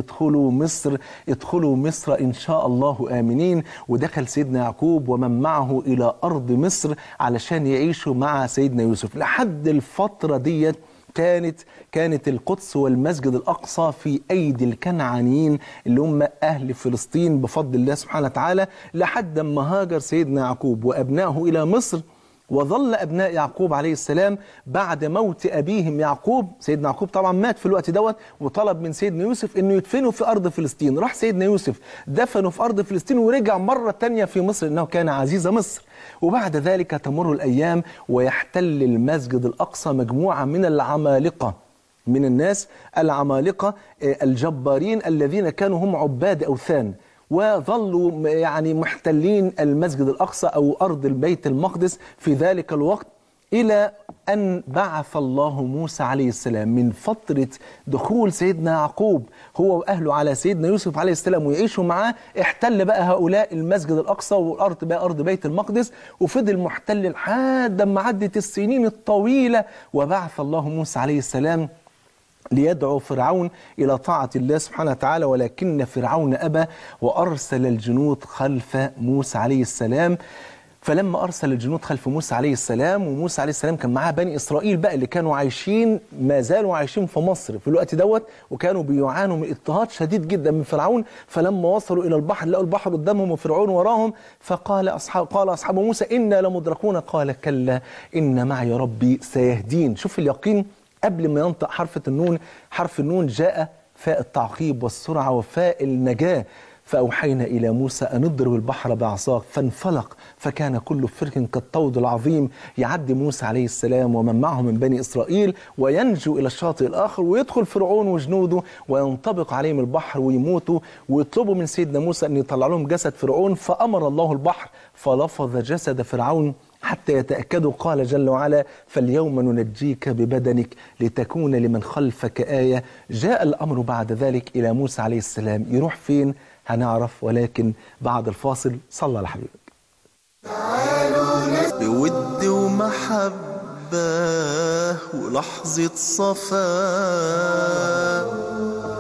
يدخلوا مصر إن شاء الله آمنين. ودخل سيدنا يعقوب ومن معه إلى أرض مصر علشان يعيشوا مع سيدنا يوسف. لحد الفترة ديت كانت القدس والمسجد الأقصى في أيدي الكنعانيين اللي هم أهل فلسطين بفضل الله سبحانه وتعالى، لحد ما هاجر سيدنا يعقوب وأبنائه إلى مصر. وظل أبناء يعقوب عليه السلام بعد موت أبيهم يعقوب، سيدنا يعقوب طبعا مات في الوقت دوت، وطلب من سيدنا يوسف أنه يدفنوا في أرض فلسطين. راح سيدنا يوسف دفنوا في أرض فلسطين ورجع مرة تانية في مصر أنه كان عزيز مصر. وبعد ذلك تمر الأيام ويحتل المسجد الأقصى مجموعة من العمالقة، من الناس العمالقة الجبارين الذين كانوا هم عباد أوثان، وظلوا يعني محتلين المسجد الأقصى أو أرض البيت المقدس في ذلك الوقت إلى أن بعث الله موسى عليه السلام. من فترة دخول سيدنا يعقوب هو وأهله على سيدنا يوسف عليه السلام ويعيشوا معاه، احتل بقى هؤلاء المسجد الأقصى، والأرض بقى أرض بيت المقدس، وفضل محتل لحد ما عدت السنين الطويلة، وبعث الله موسى عليه السلام ليدعو فرعون إلى طاعة الله سبحانه وتعالى، ولكن فرعون أبى وأرسل الجنود خلف موسى عليه السلام. فلما أرسل الجنود خلف موسى عليه السلام، وموسى عليه السلام كان معاه بني إسرائيل بقى اللي كانوا عايشين، ما زالوا عايشين في مصر في الوقت دوت، وكانوا بيعانوا من اضطهاد شديد جدا من فرعون. فلما وصلوا إلى البحر لقوا البحر قدامهم وفرعون وراهم، قال أصحاب موسى إنا لمدركون، قال كلا إن معي ربي سيهدين. شوف اليقين قبل ما ينطق حرف النون جاء فاء التعقيب والسرعة وفاء النجاة. فأوحينا إلى موسى أن اضرب البحر بعصاك فانفلق فكان كل فرق كالطود العظيم. يعدي موسى عليه السلام ومن معه من بني إسرائيل وينجو إلى الشاطئ الآخر، ويدخل فرعون وجنوده وينطبق عليهم البحر ويموتوا، ويطلبوا من سيدنا موسى أن يطلع لهم جسد فرعون. فأمر الله البحر فلفظ جسد فرعون حتى يتأكدوا. قال جل وعلا فاليوم ننجيك ببدنك لتكون لمن خلفك آية. جاء الأمر بعد ذلك إلى موسى عليه السلام، يروح فين هنعرف، ولكن بعد الفاصل. صلى على حبيبك. بود ومحبة ولحظة صفاء.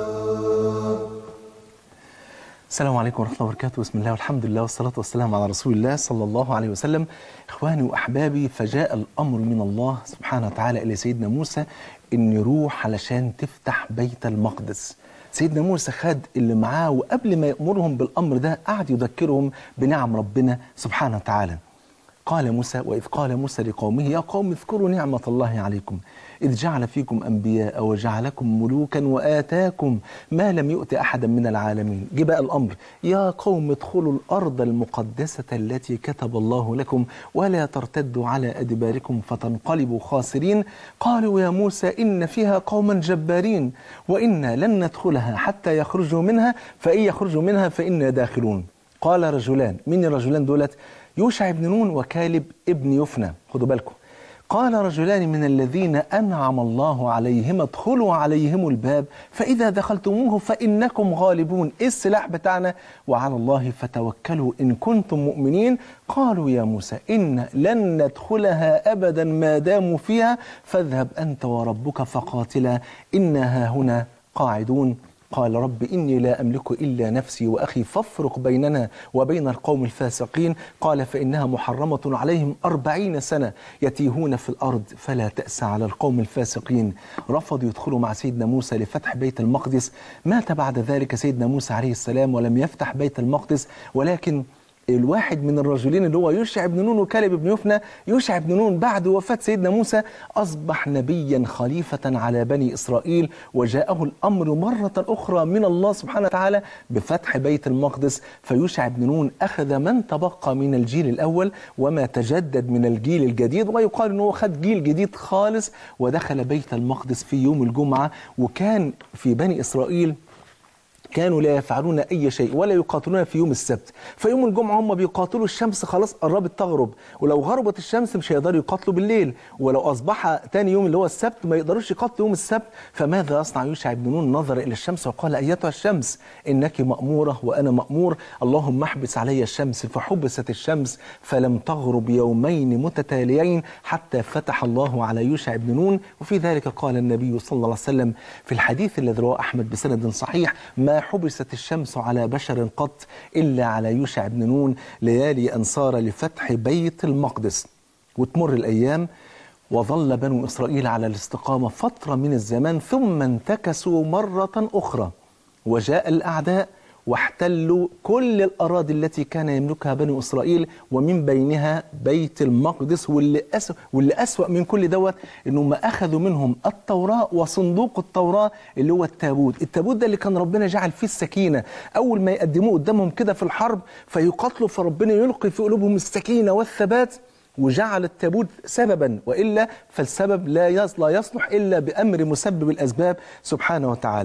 السلام عليكم ورحمة الله وبركاته. بسم الله والحمد لله والصلاة والسلام على رسول الله صلى الله عليه وسلم. إخواني وأحبابي، فجاء الأمر من الله سبحانه وتعالى إلى سيدنا موسى إن يروح علشان تفتح بيت المقدس. سيدنا موسى خد اللي معاه، وقبل ما يأمرهم بالأمر ده قعد يذكرهم بنعم ربنا سبحانه وتعالى. قال موسى وإذ قال موسى لقومه يا قوم اذكروا نعمة الله عليكم إذ جعل فيكم أنبياء وجعلكم ملوكا وآتاكم ما لم يؤت أحدا من العالمين. جه بقى الأمر يا قوم ادخلوا الأرض المقدسة التي كتب الله لكم ولا ترتدوا على أدباركم فتنقلبوا خاسرين. قالوا يا موسى إن فيها قوما جبارين وإنا لن ندخلها حتى يخرجوا منها فإن يخرجوا منها فإنا داخلون. قال رجلان، من الرجلان دولت؟ يوشع بن نون وكالب ابن يفنى. خدوا بالكم. قال رجلان من الذين أنعم الله عليهم ادخلوا عليهم الباب فإذا دخلتموه فإنكم غالبون. إيه السلاح بتاعنا؟ وعلى الله فتوكلوا إن كنتم مؤمنين. قالوا يا موسى إن لن ندخلها أبدا ما داموا فيها فاذهب أنت وربك فقاتلا إنا هاهنا قاعدون. قال رب إني لا أملك إلا نفسي وأخي فافرق بيننا وبين القوم الفاسقين. قال فإنها محرمة عليهم 40 سنة يتيهون في الأرض فلا تأس على القوم الفاسقين. رفضوا يدخلوا مع سيدنا موسى لفتح بيت المقدس. مات بعد ذلك سيدنا موسى عليه السلام ولم يفتح بيت المقدس، ولكن الواحد من الرجلين اللي هو يوشع بن نون وكالب بن يفنى، يوشع بن نون بعد وفاة سيدنا موسى أصبح نبيا خليفة على بني إسرائيل، وجاءه الأمر مرة أخرى من الله سبحانه وتعالى بفتح بيت المقدس. فيوشع بن نون أخذ من تبقى من الجيل الأول وما تجدد من الجيل الجديد، ويقال أنه خد جيل جديد خالص ودخل بيت المقدس في يوم الجمعة. وكان في بني إسرائيل كانوا لا يفعلون أي شيء ولا يقاتلون في يوم السبت. فيوم الجمعة هم بيقاتلوا، الشمس خلاص قربت تغرب، ولو غربت الشمس مش هيقدروا يقاتلوا بالليل، ولو أصبح تاني يوم اللي هو السبت ما يقدروش يقاتلوا يوم السبت. فماذا يصنع يوشع بن نون؟ نظر إلى الشمس وقال أيتها الشمس إنك مأمورة وأنا مأمور، اللهم احبس علي الشمس. فحبست الشمس فلم تغرب يومين متتاليين حتى فتح الله على يوشع بن نون. وفي ذلك قال النبي صلى الله عليه وسلم في الحديث الذي رواه أحمد بسند صحيح ما حبست الشمس على بشر قط إلا على يوشع بن نون ليالي أن صار لفتح بيت المقدس. وتمر الأيام وظل بنو إسرائيل على الاستقامة فترة من الزمان، ثم انتكسوا مرة أخرى وجاء الأعداء واحتلوا كل الأراضي التي كان يملكها بنو إسرائيل، ومن بينها بيت المقدس. واللي أسوأ من كل دوت إنهم أخذوا منهم التوراة وصندوق التوراة اللي هو التابوت ده اللي كان ربنا جعل فيه السكينة. أول ما يقدموه قدامهم كده في الحرب فيقاتلوا، فربنا يلقي في قلوبهم السكينة والثبات، وجعل التابوت سببا، وإلا فالسبب لا يصلح إلا بأمر مسبب الأسباب سبحانه وتعالى.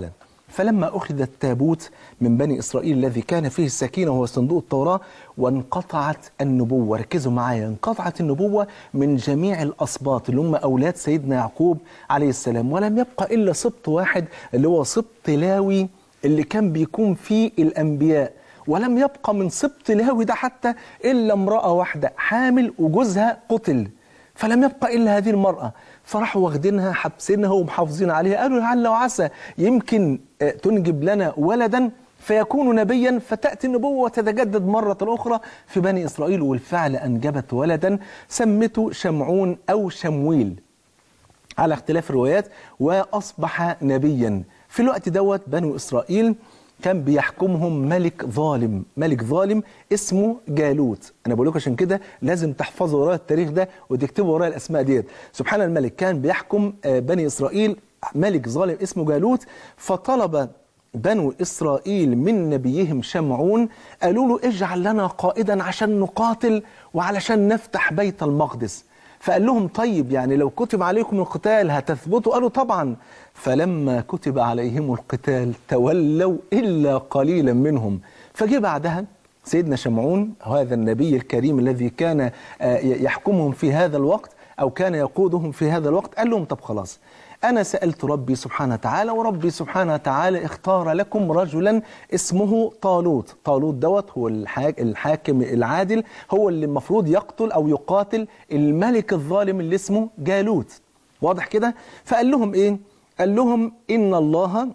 فلما أخذ التابوت من بني إسرائيل الذي كان فيه السكينة وهو صندوق التوراة، وانقطعت النبوة، ركزوا معايا، انقطعت النبوة من جميع الأسباط اللي هم أولاد سيدنا يعقوب عليه السلام، ولم يبقى إلا سبط واحد اللي هو سبط لاوي اللي كان بيكون فيه الأنبياء، ولم يبقى من سبط لاوي ده حتى إلا امرأة واحدة حامل وجوزها قتل، فلم يبقى إلا هذه المرأة. فراحوا واخدينها حبسينها ومحافظين عليها، قالوا لعل وعسى يمكن تنجب لنا ولدا فيكون نبيا فتأتي النبوة وتتجدد مرة أخرى في بني إسرائيل. والفعل أنجبت ولدا سمته شمعون أو شمويل على اختلاف الروايات، وأصبح نبيا. في الوقت دوت بنو إسرائيل كان بيحكمهم ملك ظالم اسمه جالوت. انا بقول لكم عشان كده لازم تحفظوا ورايا التاريخ ده وتكتبوا ورايا الاسماء ديت. سبحان الملك، كان بيحكم بني اسرائيل ملك ظالم اسمه جالوت. فطلب بنو اسرائيل من نبيهم شمعون، قالوا له اجعل لنا قائدا عشان نقاتل وعلشان نفتح بيت المقدس. فقال لهم طيب يعني لو كتب عليكم القتال هتثبتوا؟ قالوا طبعا. فلما كتب عليهم القتال تولوا إلا قليلا منهم. فجاء بعدها سيدنا شمعون هذا النبي الكريم الذي كان يحكمهم في هذا الوقت أو كان يقودهم في هذا الوقت، قال لهم طب خلاص، أنا سألت ربي سبحانه وتعالى، وربي سبحانه وتعالى اختار لكم رجلا اسمه طالوت. طالوت دوت هو الحاكم العادل، هو اللي المفروض يقتل أو يقاتل الملك الظالم اللي اسمه جالوت. واضح كده؟ فقال لهم إيه؟ قال لهم إن الله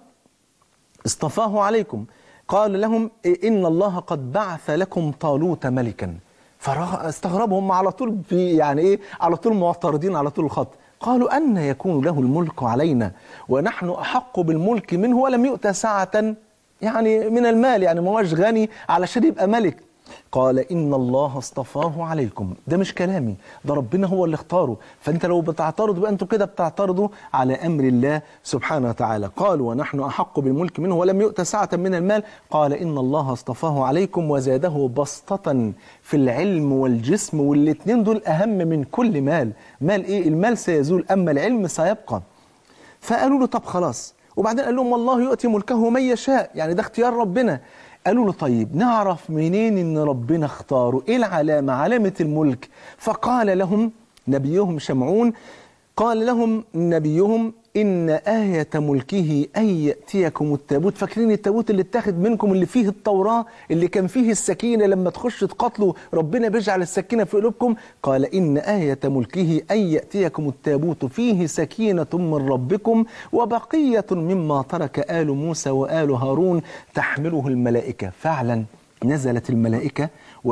اصطفاه عليكم. قال لهم إن الله قد بعث لكم طالوت ملكا. فاستغربوا هم على طول يعني إيه؟ على طول معترضين على طول الخط. قالوا أن يكون له الملك علينا ونحن أحق بالملك منه ولم يؤت ساعة يعني من المال، يعني ما هوش غني علشان يبقى ملك. قال إن الله اصطفاه عليكم. ده مش كلامي، ده ربنا هو اللي اختاره. فأنت لو بتعترضوا بقى أنتوا كده بتعترضوا على أمر الله سبحانه وتعالى. قالوا ونحن أحق بالملك منه ولم يؤت ساعة من المال. قال إن الله اصطفاه عليكم وزاده بسطة في العلم والجسم، والاتنين دول أهم من كل مال. مال إيه؟ المال سيزول أما العلم سيبقى. فقالوا له طب خلاص. وبعدين قال لهم والله يؤتي ملكه من يشاء، يعني ده اختيار ربنا. قالوا له طيب نعرف منين ان ربنا اختاره؟ ايه العلامة؟ علامة الملك. فقال لهم نبيهم شمعون، قال لهم نبيهم إن آية ملكه أن يأتيكم التابوت. فاكرين التابوت اللي اتاخد منكم اللي فيه التوراة اللي كان فيه السكينة لما تخش تقاتلوا ربنا بيجعل السكينة في قلوبكم؟ قال إن آية ملكه أن يأتيكم التابوت فيه سكينة من ربكم وبقية مما ترك آل موسى وآل هارون تحمله الملائكة. فعلا نزلت الملائكة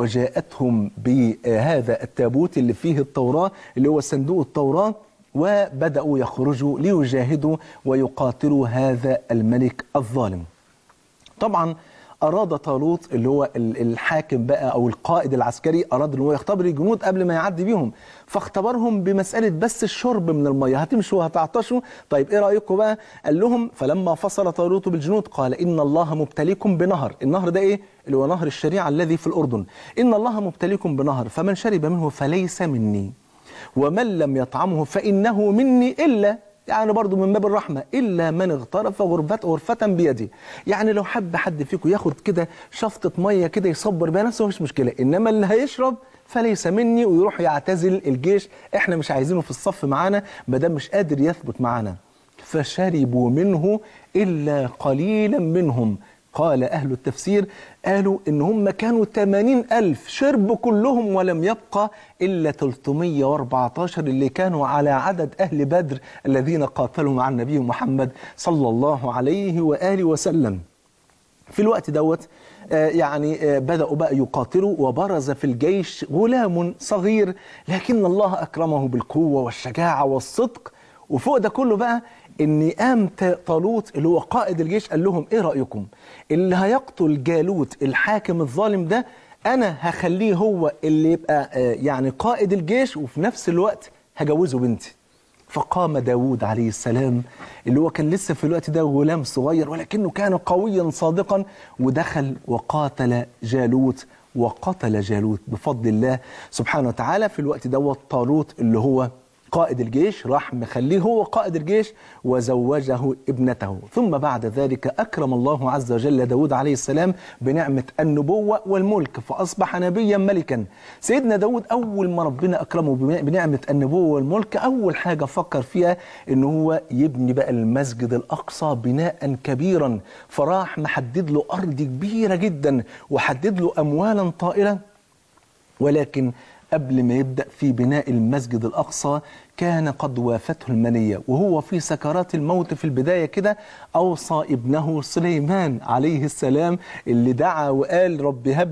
وجاءتهم بهذا التابوت اللي فيه التوراة اللي هو صندوق التوراة، وبدأوا يخرجوا ليجاهدوا ويقاتلوا هذا الملك الظالم. طبعا أراد طالوت اللي هو الحاكم بقى أو القائد العسكري، أراد أنه يختبر الجنود قبل ما يعدي بيهم، فاختبرهم بمسألة بس الشرب من المية. هتمشوا وهتعطشوا، طيب إيه رأيكم بقى؟ قال لهم فلما فصل طالوت بالجنود قال إن الله مبتليكم بنهر. النهر ده إيه؟ اللي هو نهر الشريعة الذي في الأردن. إن الله مبتليكم بنهر فمن شرب منه فليس مني ومن لم يطعمه فإنه مني إلا، يعني برضو من باب الرحمة، إلا من اغترف غرفة بيدي. يعني لو حب حد فيكم ياخد كده شفطة مية كده يصبر بها نفسه مش مشكلة، إنما اللي هيشرب فليس مني ويروح يعتزل الجيش، احنا مش عايزينه في الصف معانا ما دام مش قادر يثبت معانا. فشربوا منه إلا قليلا منهم. قال أهل التفسير قالوا إن هم كانوا 80,000 شربوا كلهم ولم يبقى إلا 314 اللي كانوا على عدد أهل بدر الذين قاتلوا مع النبي محمد صلى الله عليه وآله وسلم. في الوقت دوت بدأوا بقى يقاتلوا، وبرز في الجيش غلام صغير لكن الله أكرمه بالقوة والشجاعة والصدق. وفوق ده كله بقى إن قام طالوت اللي هو قائد الجيش قال لهم إيه رأيكم؟ اللي هيقتل جالوت الحاكم الظالم ده أنا هخليه هو اللي يبقى يعني قائد الجيش، وفي نفس الوقت هجوزه بنتي. فقام داود عليه السلام اللي هو كان لسه في الوقت ده غلام صغير ولكنه كان قويا صادقا، ودخل وقاتل جالوت وقتل جالوت بفضل الله سبحانه وتعالى. في الوقت دوت طالوت اللي هو قائد الجيش، راح مخليه هو قائد الجيش وزوجه ابنته. ثم بعد ذلك أكرم الله عز وجل داود عليه السلام بنعمة النبوة والملك، فأصبح نبيا ملكا. سيدنا داود أول ما ربنا أكرمه بنعمة النبوة والملك، أول حاجة فكر فيها إنه هو يبني بقى المسجد الأقصى بناء كبيرا، فراح محدد له أرض كبيرة جدا وحدد له أموالا طائلة. ولكن قبل ما يبدأ في بناء المسجد الأقصى كان قد وافته المنية، وهو في سكرات الموت في البداية كده أوصى ابنه سليمان عليه السلام اللي دعا وقال رب هب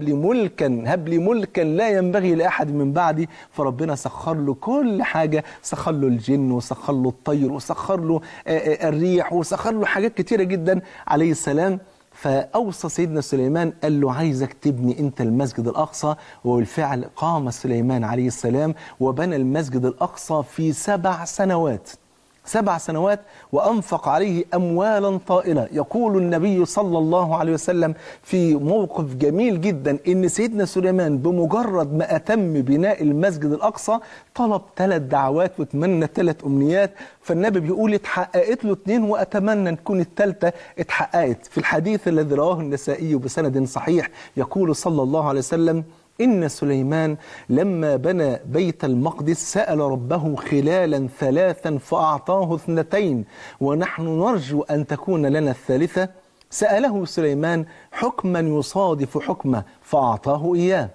لي ملكا لا ينبغي لأحد من بعدي. فربنا سخر له كل حاجة، سخر له الجن وسخر له الطير وسخر له الريح وسخر له حاجات كتيرة جدا عليه السلام. فأوصى سيدنا سليمان قال له عايزك تبني أنت المسجد الأقصى. وبالفعل قام سليمان عليه السلام وبنى المسجد الأقصى في 7 سنوات، 7 سنوات، وأنفق عليه أموالا طائلة. يقول النبي صلى الله عليه وسلم في موقف جميل جدا إن سيدنا سليمان بمجرد ما أتم بناء المسجد الأقصى طلب 3 دعوات وتمنى 3 أمنيات، فالنبي بيقول اتحققت له 2 وأتمنى تكون الثالثة اتحققت. في الحديث الذي رواه النسائي بسند صحيح يقول صلى الله عليه وسلم إن سليمان لما بنى بيت المقدس سأل ربه خلالا 3 فأعطاه 2 ونحن نرجو أن تكون لنا الثالثة. سأله سليمان حكما يصادف حكمه فأعطاه إياه،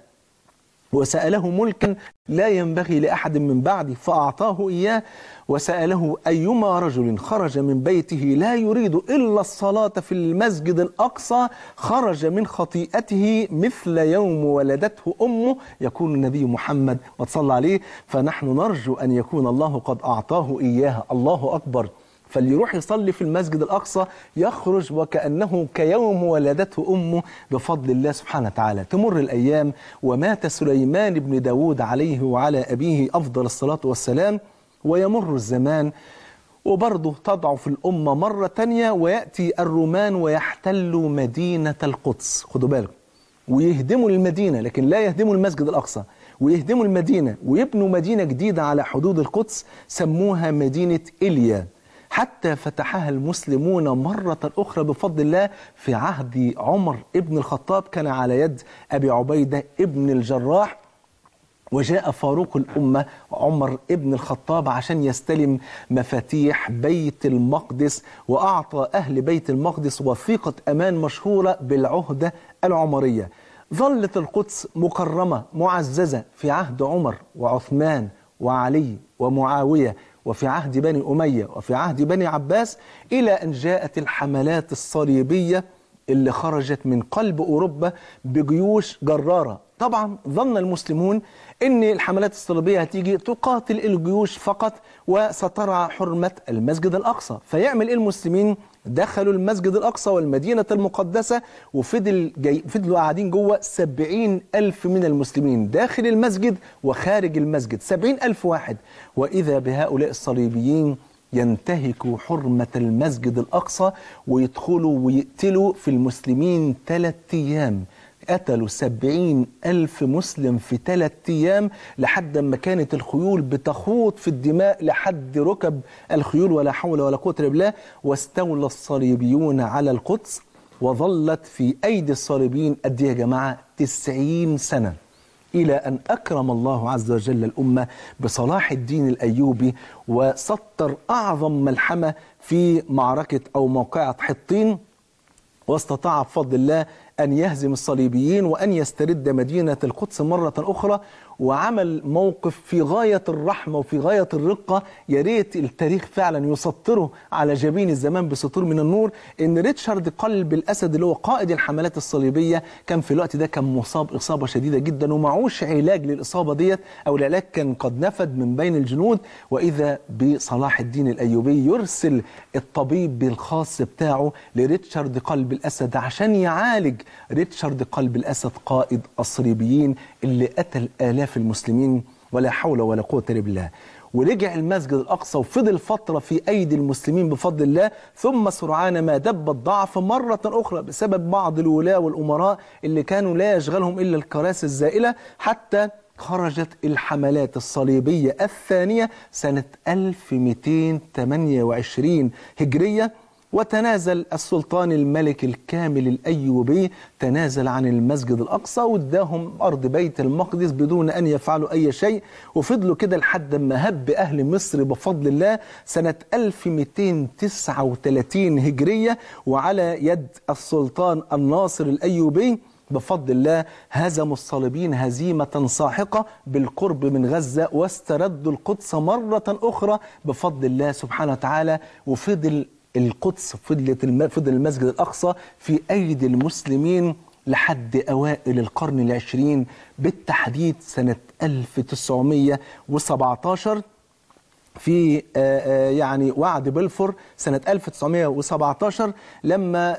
وسأله ملكا لا ينبغي لأحد من بعده فأعطاه إياه، وسأله أيما رجل خرج من بيته لا يريد إلا الصلاة في المسجد الأقصى خرج من خطيئته مثل يوم ولدته أمه. يكون النبي محمد وصلى عليه، فنحن نرجو أن يكون الله قد أعطاه إياها. الله أكبر. فاللي يروح يصلي في المسجد الأقصى يخرج وكأنه كيوم ولدته أمه بفضل الله سبحانه وتعالى. تمر الأيام ومات سليمان بن داود عليه وعلى أبيه أفضل الصلاة والسلام، ويمر الزمان وبرضه تضعف الأمة مرة تانية، ويأتي الرومان ويحتلوا مدينة القدس. خدوا بالكم، ويهدموا المدينة لكن لا يهدموا المسجد الأقصى، ويهدموا المدينة ويبنوا مدينة جديدة على حدود القدس سموها مدينة إيليا، حتى فتحها المسلمون مرة أخرى بفضل الله في عهد عمر ابن الخطاب، كان على يد أبي عبيدة ابن الجراح. وجاء فاروق الأمة عمر ابن الخطاب عشان يستلم مفاتيح بيت المقدس، وأعطى أهل بيت المقدس وثيقة أمان مشهورة بالعهدة العمرية. ظلت القدس مكرمة معززة في عهد عمر وعثمان وعلي ومعاوية، وفي عهد بني أمية، وفي عهد بني عباس، إلى أن جاءت الحملات الصليبية اللي خرجت من قلب أوروبا بجيوش جرارة. طبعا ظن المسلمون أن الحملات الصليبية هتيجي تقاتل الجيوش فقط وسترعى حرمة المسجد الأقصى. فيعمل المسلمين؟ دخلوا المسجد الأقصى والمدينة المقدسة، فضلوا قاعدين جوه 70,000 من المسلمين داخل المسجد وخارج المسجد، 70,000 واحد. وإذا بهؤلاء الصليبيين ينتهكوا حرمة المسجد الأقصى ويدخلوا ويقتلوا في المسلمين 3 أيام. قتلوا 70,000 مسلم في 3 أيام، لحد ما كانت الخيول بتخوض في الدماء لحد ركب الخيول، ولا حول ولا قوة إلا بالله. واستولى الصليبيون على القدس، وظلت في أيدي الصليبيين قد إيه يا جماعة؟ 90 سنة، إلى أن أكرم الله عز وجل الأمة بصلاح الدين الأيوبي وسطر أعظم ملحمة في معركة أو موقعة حطين، واستطاع بفضل الله أن يهزم الصليبيين وأن يسترد مدينة القدس مرة أخرى. وعمل موقف في غاية الرحمة وفي غاية الرقة، يا ريت التاريخ فعلا يسطره على جبين الزمان بسطور من النور، إن ريتشارد قلب الأسد اللي هو قائد الحملات الصليبية كان في الوقت ده كان مصاب إصابة شديدة جدا ومعوش علاج للإصابة ديت، أو العلاج كان قد نفد من بين الجنود. وإذا بصلاح الدين الأيوبي يرسل الطبيب الخاص بتاعه لريتشارد قلب الأسد عشان يعالج ريتشارد قلب الأسد قائد الصليبيين اللي قتل آلاف المسلمين، ولا حول ولا قوة إلا بالله. ورجع المسجد الأقصى وفضل فترة في أيدي المسلمين بفضل الله. ثم سرعان ما دب الضعف مرة أخرى بسبب بعض الولاة والأمراء اللي كانوا لا يشغلهم إلا الكراسي الزائلة، حتى خرجت الحملات الصليبية الثانية سنة 1228 هجرية، وتنازل السلطان الملك الكامل الأيوبي، تنازل عن المسجد الأقصى واداهم أرض بيت المقدس بدون أن يفعلوا أي شيء. وفضلوا كده لحد ما هب أهل مصر بفضل الله سنة 1239 هجرية، وعلى يد السلطان الناصر الأيوبي بفضل الله هزموا الصليبيين هزيمة ساحقة بالقرب من غزة، واستردوا القدس مرة أخرى بفضل الله سبحانه وتعالى. وفضل القدس، فضل المسجد الأقصى في أيدي المسلمين لحد أوائل القرن العشرين، بالتحديد سنة 1917 في يعني وعد بلفور سنة 1917 لما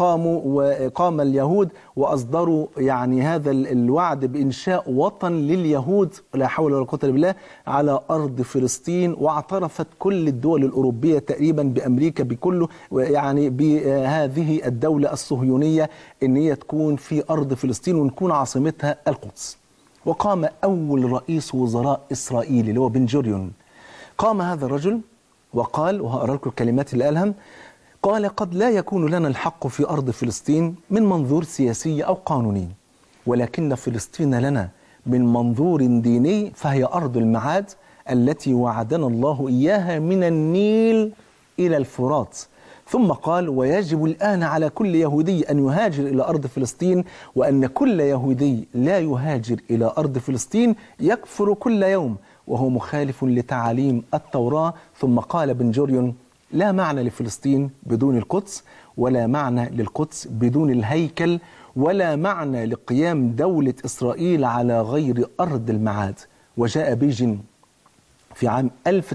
قام اليهود وأصدروا يعني هذا الوعد بإنشاء وطن لليهود لا حول ولا قوة إلا بالله على أرض فلسطين. واعترفت كل الدول الأوروبية تقريبا بأمريكا بكله يعني بهذه الدولة الصهيونية إن هي تكون في أرض فلسطين ونكون عاصمتها القدس. وقام أول رئيس وزراء إسرائيلي اللي هو بن جوريون. قام هذا الرجل وقال، وهقرأ لكم الكلمات اللي قالها، قال: قد لا يكون لنا الحق في أرض فلسطين من منظور سياسي أو قانوني، ولكن فلسطين لنا من منظور ديني، فهي أرض الميعاد التي وعدنا الله إياها من النيل إلى الفرات. ثم قال: ويجب الآن على كل يهودي أن يهاجر إلى أرض فلسطين، وأن كل يهودي لا يهاجر إلى أرض فلسطين يكفر كل يوم، وهو مخالف لتعاليم التوراة. ثم قال بن جوريون: لا معنى لفلسطين بدون القدس، ولا معنى للقدس بدون الهيكل، ولا معنى لقيام دولة إسرائيل على غير أرض الميعاد. وجاء بيجين في عام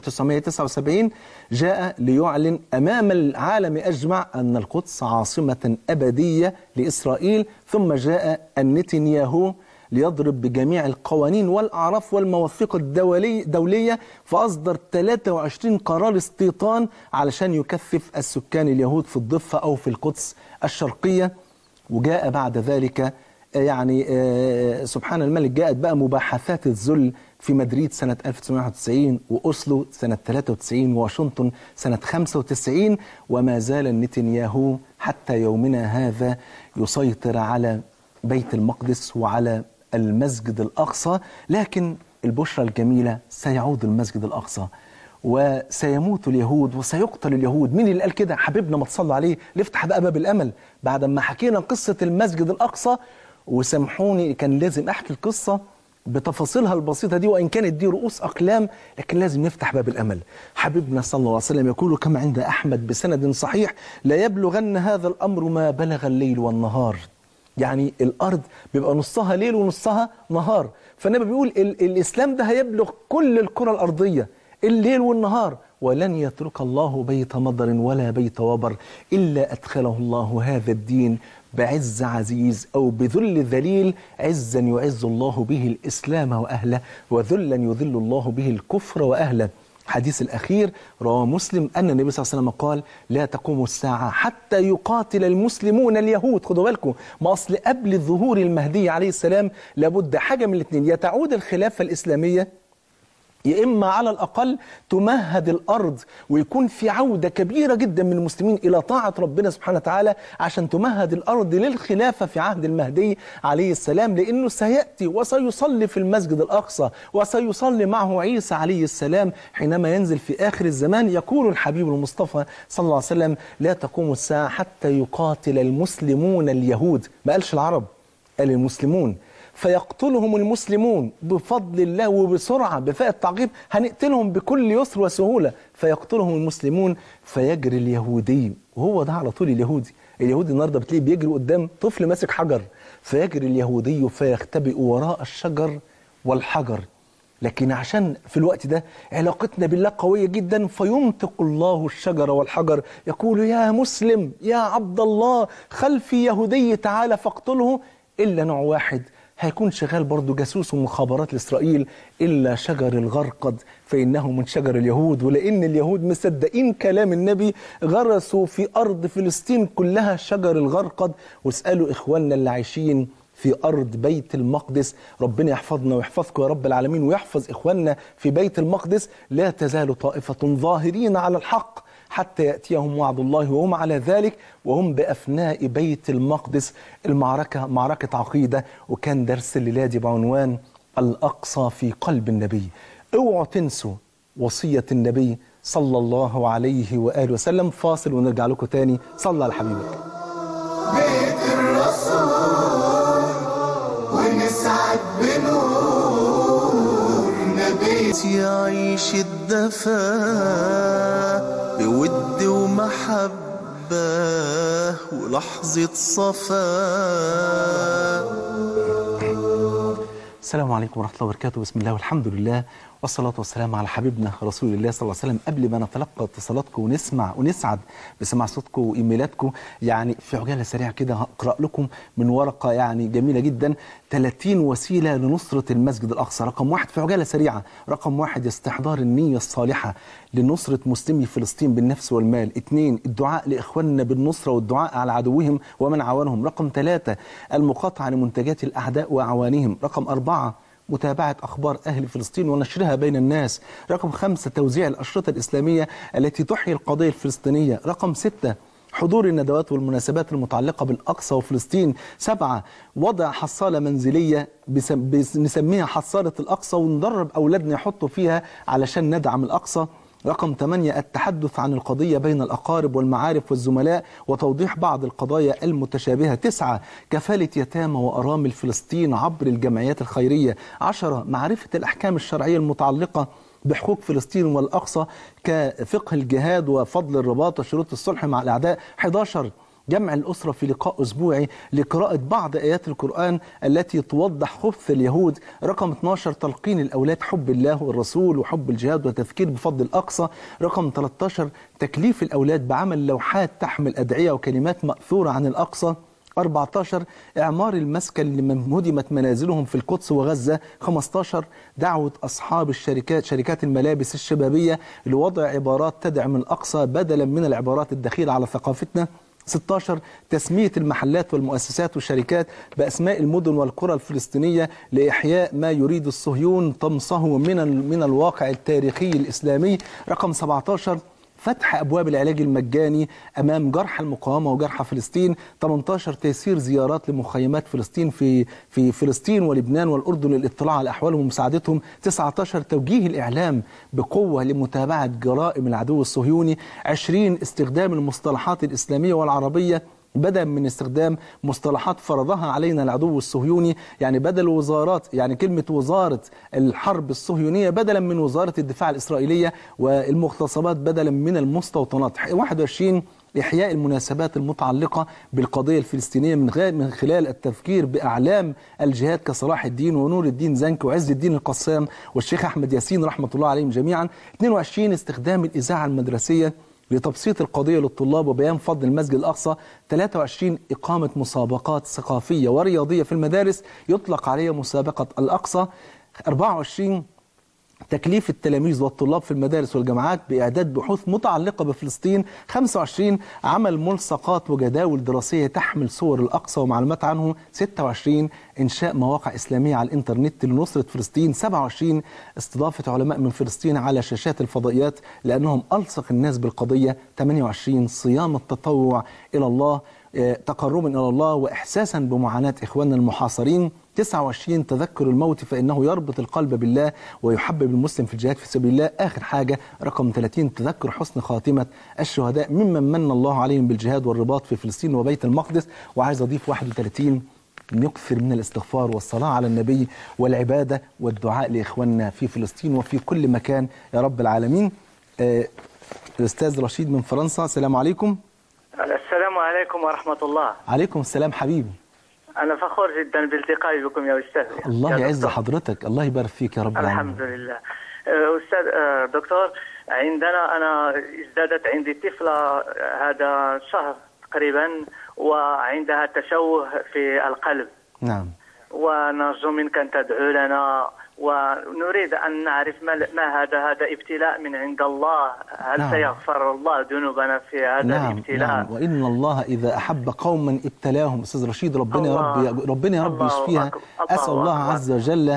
1979 جاء ليعلن أمام العالم أجمع أن القدس عاصمة أبدية لإسرائيل. ثم جاء النتنياهو ليضرب بجميع القوانين والأعراف والمواثيق الدولية، فأصدر 23 قرار استيطان علشان يكثف السكان اليهود في الضفة أو في القدس الشرقية. وجاء بعد ذلك يعني سبحان الملك جاءت بقى مباحثات الذل في مدريد سنة 1991 وأوسلو سنة 93 وواشنطن سنة 95، وما زال نتنياهو حتى يومنا هذا يسيطر على بيت المقدس وعلى المسجد الأقصى. لكن البشرى الجميلة: سيعود المسجد الأقصى وسيموت اليهود وسيقتل اليهود. مين اللي قال كده؟ حبيبنا ما تصلى عليه. نفتح بقى باب الأمل بعد ما حكينا قصة المسجد الأقصى. وسامحوني كان لازم أحكي القصة بتفاصيلها البسيطة دي، وإن كانت دي رؤوس أقلام لكن لازم نفتح باب الأمل. حبيبنا صلى الله عليه وسلم يقول كما عند أحمد بسند صحيح: لا يبلغن هذا الأمر ما بلغ الليل والنهار. يعني الأرض بيبقى نصها ليل ونصها نهار، فالنبي بيقول الإسلام ده هيبلغ كل الكرة الأرضية الليل والنهار، ولن يترك الله بيت مضر ولا بيت وبر إلا أدخله الله هذا الدين بعز عزيز أو بذل ذليل، عزا يعز الله به الإسلام وأهله، وذلا يذل الله به الكفر وأهله. الحديث الأخير رواه مسلم أن النبي صلى الله عليه وسلم قال: لا تقوم الساعة حتى يقاتل المسلمون اليهود. خدوا بالكم، ما أصل قبل ظهور المهدي عليه السلام لابد حاجة من الاثنين: يا تعود الخلافة الإسلامية، يا إما على الأقل تمهد الأرض ويكون في عودة كبيرة جدا من المسلمين إلى طاعة ربنا سبحانه وتعالى عشان تمهد الأرض للخلافة في عهد المهدي عليه السلام، لأنه سيأتي وسيصلي في المسجد الأقصى وسيصلي معه عيسى عليه السلام حينما ينزل في آخر الزمان. يقول الحبيب المصطفى صلى الله عليه وسلم: لا تقوم الساعة حتى يقاتل المسلمون اليهود. ما قالش العرب، قال المسلمون. فيقتلهم المسلمون بفضل الله وبسرعة بفاء التعقيب، هنقتلهم بكل يسر وسهولة. فيقتلهم المسلمون فيجري اليهودي، وهو ده على طول اليهودي. اليهودي النهارده بتلاقيه بيجري قدام طفل ماسك حجر، فيجري اليهودي فيختبئ وراء الشجر والحجر. لكن عشان في الوقت ده علاقتنا بالله قوية جدا، فينطق الله الشجر والحجر يقول: يا مسلم يا عبد الله، خلفي يهودي تعالى فاقتله. إلا نوع واحد هيكون شغال برضه جاسوس ومخابرات لإسرائيل، إلا شجر الغرقد فإنه من شجر اليهود. ولأن اليهود مصدقين كلام النبي غرسوا في أرض فلسطين كلها شجر الغرقد. واسألوا إخواننا اللي عايشين في أرض بيت المقدس. ربنا يحفظنا ويحفظكم يا رب العالمين، ويحفظ إخواننا في بيت المقدس. لا تزال طائفة ظاهرين على الحق حتى يأتيهم وعد الله وهم على ذلك، وهم بأفناء بيت المقدس. المعركة معركة عقيدة، وكان درس الليلة دي بعنوان الأقصى في قلب النبي. اوعوا تنسوا وصية النبي صلى الله عليه وآله وسلم. فاصل ونرجع لكم تاني. صلى على حبيبك. بيت الرسول ونسعد بنور نبي يعيش الدفا بود ومحبة ولحظة صفا. السلام عليكم ورحمة الله وبركاته. بسم الله والحمد لله والصلاة والسلام على حبيبنا رسول الله صلى الله عليه وسلم. قبل ما نتلقى اتصالاتكم ونسمع ونسعد بسماع صوتكم وإيميلاتكم، يعني في عجالة سريعة كده هقرأ لكم من ورقة يعني جميلة جدا. 30 وسيلة لنصرة المسجد الأقصى. رقم 1 في عجالة سريعة. رقم 1 استحضار النية الصالحة لنصرة مسلمي فلسطين بالنفس والمال. 2 الدعاء لإخواننا بالنصرة والدعاء على عدوهم ومن عاونهم. رقم 3 المقاطعة لمنتجات الأعداء وأعوانهم. رقم 4 متابعة أخبار أهل فلسطين ونشرها بين الناس. رقم 5 توزيع الأشرطة الإسلامية التي تحيي القضية الفلسطينية. رقم 6 حضور الندوات والمناسبات المتعلقة بالأقصى وفلسطين. 7 وضع حصالة منزلية نسميها حصالة الأقصى، وندرب أولادنا يحطوا فيها علشان ندعم الأقصى. رقم 8 التحدث عن القضية بين الأقارب والمعارف والزملاء وتوضيح بعض القضايا المتشابهة. 9 كفالة يتامى وأرامل فلسطين عبر الجمعيات الخيرية. 10 معرفة الأحكام الشرعية المتعلقة بحقوق فلسطين والأقصى كفقه الجهاد وفضل الرباط وشروط الصلح مع الأعداء. 11 جمع الأسرة في لقاء أسبوعي لقراءة بعض آيات القرآن التي توضح خبث اليهود. رقم 12 تلقين الأولاد حب الله والرسول وحب الجهاد وتذكير بفضل الأقصى. رقم 13 تكليف الأولاد بعمل لوحات تحمل أدعية وكلمات مأثورة عن الأقصى. 14 إعمار المسكن لمن هدمت منازلهم في القدس وغزة. 15 دعوة أصحاب شركات الملابس الشبابية لوضع عبارات تدعم الأقصى بدلا من العبارات الدخيلة على ثقافتنا. 16 تسمية المحلات والمؤسسات والشركات بأسماء المدن والقرى الفلسطينية لإحياء ما يريد الصهيون طمسه من الواقع التاريخي الإسلامي. رقم 17 فتح أبواب العلاج المجاني أمام جرحى المقاومة وجرحى فلسطين. 18 تيسير زيارات لمخيمات فلسطين في فلسطين ولبنان والأردن للاطلاع على أحوالهم ومساعدتهم. 19 توجيه الإعلام بقوة لمتابعة جرائم العدو الصهيوني. 20 استخدام المصطلحات الإسلامية والعربية بدلا من استخدام مصطلحات فرضها علينا العدو الصهيوني، يعني بدل وزارات، يعني كلمة وزارة الحرب الصهيونية بدلا من وزارة الدفاع الإسرائيلية، والمغتصبات بدلا من المستوطنات. 21 إحياء المناسبات المتعلقة بالقضية الفلسطينية من خلال التفكير بأعلام الجهاد كصلاح الدين ونور الدين زنك وعز الدين القسام والشيخ أحمد ياسين رحمة الله عليهم جميعا. 22 استخدام الإذاعة المدرسية لتبسيط القضية للطلاب وبيان فضل المسجد الأقصى. 23 إقامة مسابقات ثقافية ورياضية في المدارس يطلق عليها مسابقة الأقصى. 24 تكليف التلاميذ والطلاب في المدارس والجامعات بإعداد بحوث متعلقة بفلسطين. 25 عمل ملصقات وجداول دراسية تحمل صور الأقصى ومعلومات عنه. 26 إنشاء مواقع إسلامية على الإنترنت لنصرة فلسطين. 27 استضافة علماء من فلسطين على شاشات الفضائيات لأنهم ألصق الناس بالقضية. 28 صيام التطوع إلى الله تقربا إلى الله وإحساسا بمعاناة إخواننا المحاصرين. 29 تذكر الموت فإنه يربط القلب بالله ويحبب المسلم في الجهاد في سبيل الله. آخر حاجة رقم 30 تذكر حسن خاتمة الشهداء ممن من الله عليهم بالجهاد والرباط في فلسطين وبيت المقدس. وعايز أضيف 31 نكثر من الاستغفار والصلاة على النبي والعبادة والدعاء لإخواننا في فلسطين وفي كل مكان يا رب العالمين. الأستاذ رشيد من فرنسا، السلام عليكم. السلام عليكم ورحمة الله. عليكم السلام حبيبي. أنا فخور جدا بالتقائي بكم يا أستاذ. الله يعز حضرتك، الله يبارك فيك يا رب العالمين. الحمد لله. أستاذ دكتور، أنا ازدادت عندي طفلة هذا شهر تقريبا وعندها تشوه في القلب. نعم. ونرجو منك أن تدعو لنا ونريد أن نعرف ما هذا ابتلاء من عند الله. هل نعم. سيغفر الله ذنوبنا في هذا الابتلاء؟ نعم. وإن الله إذا أحب قوما ابتلاهم. أستاذ رشيد، ربنا يا رب يشفيها. أسأل الله عز وجل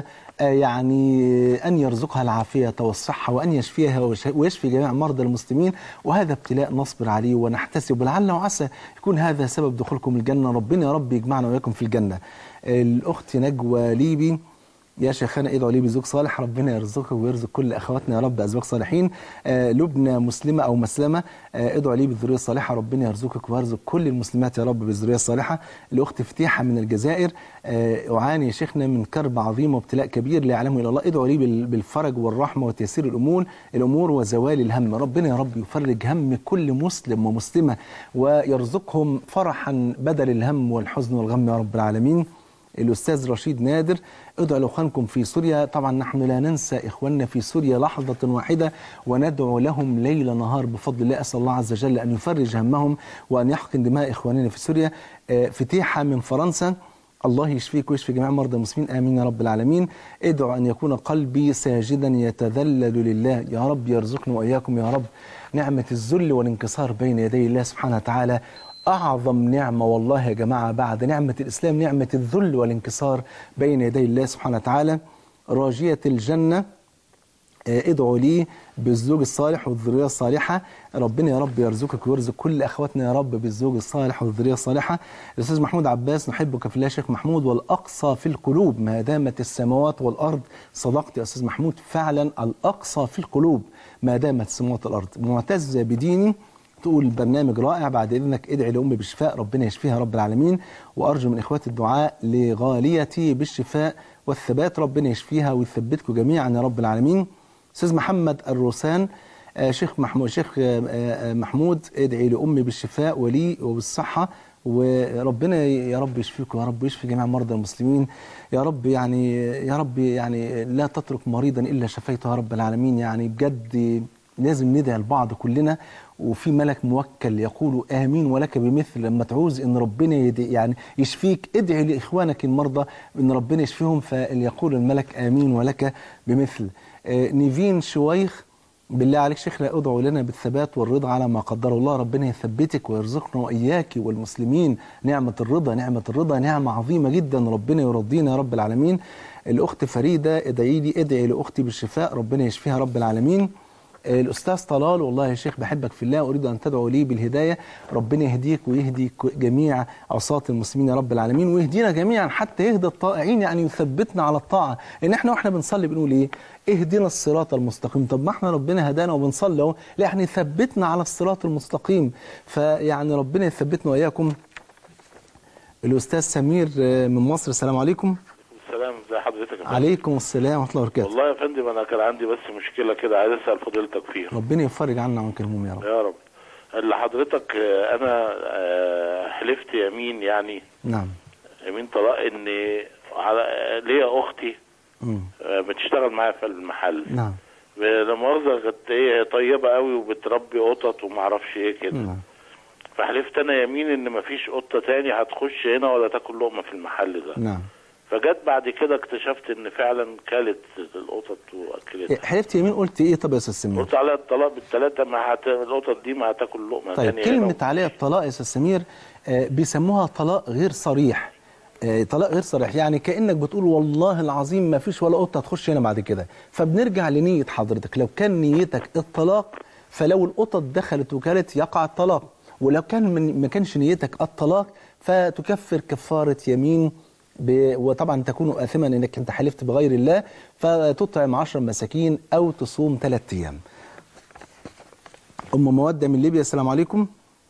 يعني أن يرزقها العافية والصحة، وأن يشفيها ويشفي جميع مرضى المسلمين. وهذا ابتلاء نصبر عليه ونحتسب، لعل وعسى يكون هذا سبب دخولكم الجنة. ربنا يا رب يجمعنا وإياكم في الجنة. الأخت نجوى ليبي، يا شيخنا ادعوا لي بزوج صالح، ربنا يرزقك ويرزق كل اخواتنا يا رب ازواج صالحين. لبنى مسلمه او مسلمه، ادعوا لي بالذريه الصالحه، ربنا يرزقك ويرزق كل المسلمات يا رب بالذريه الصالحه. الاخت فتيحه من الجزائر، اعاني يا شيخنا من كرب عظيم وابتلاء كبير لا يعلمه الا الله، ادعوا لي بالفرج والرحمه وتيسير الامور وزوال الهم. ربنا يا رب يفرج هم كل مسلم ومسلمه ويرزقهم فرحا بدل الهم والحزن والغم يا رب العالمين. الأستاذ رشيد نادر، ادعوا لإخوانكم في سوريا. طبعا نحن لا ننسى إخواننا في سوريا لحظة واحدة، وندعو لهم ليل نهار بفضل الله. أسأل الله عز وجل أن يفرج همهم وأن يحقن دماء إخواننا في سوريا. فتيحة من فرنسا، الله يشفيك ويشفي جميع مرضى المسلمين، آمين يا رب العالمين. ادعوا أن يكون قلبي ساجدا يتذلل لله، يا رب يرزقنا وإياكم يا رب نعمة الذل والانكسار بين يدي الله سبحانه وتعالى. أعظم نعمة والله يا جماعة بعد نعمة الإسلام نعمة الذل والانكسار بين يدي الله سبحانه وتعالى. راجية الجنة، ادعوا لي بالزوج الصالح والذرية الصالحة، ربنا يا رب يرزقك ويرزق كل أخواتنا يا رب بالزوج الصالح والذرية الصالحة. الأستاذ محمود عباس، نحبك في الله شيخ محمود، والأقصى في القلوب ما دامت السماوات والأرض. صدقت يا أستاذ محمود، فعلا الأقصى في القلوب ما دامت السماوات والأرض. معتز بديني، تقول برنامج رائع، بعد إذنك ادعي لأمي بالشفاء، ربنا يشفيها رب العالمين، وأرجو من إخواتي الدعاء لغاليتي بالشفاء والثبات، ربنا يشفيها ويثبتكم جميعا يا رب العالمين. أستاذ محمد الروسان، شيخ محمود ادعي لأمي بالشفاء ولي وبالصحة، وربنا يا رب يشفيكم يا رب ويشفي جميع مرضى المسلمين يا رب. يعني لا تترك مريضا إلا شفيته يا رب العالمين. يعني بجد لازم ندعي لبعض كلنا، وفي ملك موكل يقول آمين ولك بمثل. لما تعوز ان ربنا يعني يشفيك، ادعي لإخوانك المرضى ان ربنا يشفيهم، فليقول الملك آمين ولك بمثل. نيفين شويخ، بالله عليك شيخنا ادعوا لنا بالثبات والرضا على ما قدر الله، ربنا يثبتك ويرزقنا وإياك والمسلمين نعمة الرضا. نعمة الرضا نعمة عظيمة جدا، ربنا يرضينا يا رب العالمين. الأخت فريدة، ادعي لأختي بالشفاء، ربنا يشفيها رب العالمين. الأستاذ طلال، والله يا شيخ بحبك في الله، أريد أن تدعو لي بالهداية، ربنا يهديك ويهدي جميع عصاة المسلمين يا رب العالمين، ويهدينا جميعا حتى يهدى الطائعين، يعني يثبتنا على الطاعة. لأن احنا واحنا بنصلي بنقول إيه؟ اهدنا الصراط المستقيم. طب ما احنا ربنا هدانا وبنصلي اهو، لا يعني ثبتنا على الصراط المستقيم، فيعني ربنا يثبتنا وإياكم. الأستاذ سمير من مصر، السلام عليكم. السلام، ازي حضرتك يا فندم؟ عليكم السلام ورحمة الله وبركاته. والله يا فندم انا كان عندي بس مشكله كده عايز اسال فضيلتك فيها. ربنا يفرج عنا وعنك الهموم يا رب. يا رب. اللي حضرتك انا حلفت يمين، يعني نعم، يمين طلاق، ان ليا اختي بتشتغل معايا في المحل. نعم. المؤاخذه كانت هي طيبه قوي وبتربي قطط وما اعرفش ايه كده. نعم. فحلفت انا يمين ان مفيش قطه تاني هتخش هنا ولا تاكل لقمه في المحل ده. نعم. فجت بعد كده اكتشفت ان فعلا كلت القطط واكلتها. حلفت يمين، قلت ايه طب يا استاذ سمير؟ قلت عليها الطلاق بالثلاثه، القطط دي ما هتاكل لقمه. طيب كلمه عليها الطلاق يا استاذ سمير بيسموها طلاق غير صريح. طلاق غير صريح، يعني كانك بتقول والله العظيم ما فيش ولا قطه هتخش هنا بعد كده. فبنرجع لنيه حضرتك، لو كان نيتك الطلاق فلو القطط دخلت وكلت يقع الطلاق، ولو كان ما كانش نيتك الطلاق فتكفر كفاره يمين، وطبعا تكون آثما انك انت حلفت بغير الله، فتطعم 10 مساكين او تصوم 3 ايام. ام مودة من ليبيا، السلام عليكم.